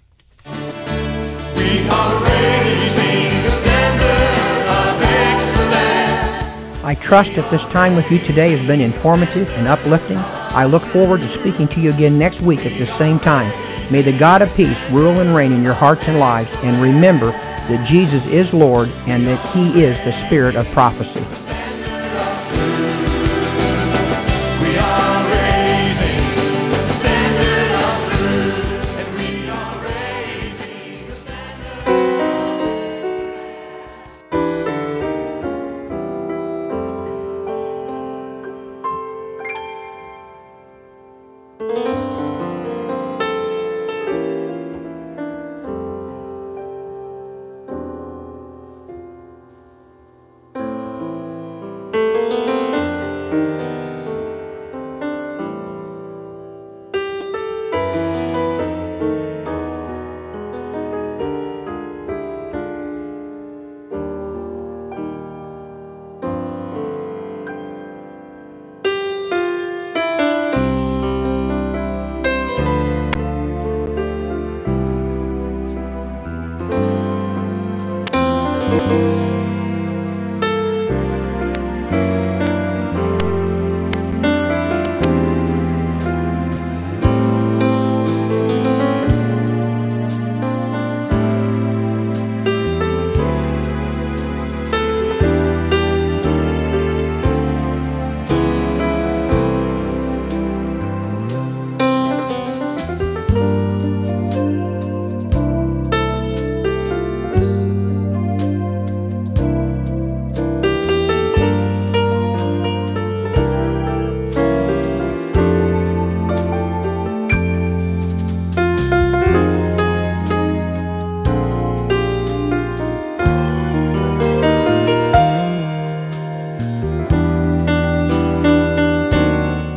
We are raising the standard of excellence. I trust that this time with you today has been informative and uplifting. I look forward to speaking to you again next week at this same time. May the God of peace rule and reign in your hearts and lives, and remember that Jesus is Lord and that He is the Spirit of prophecy.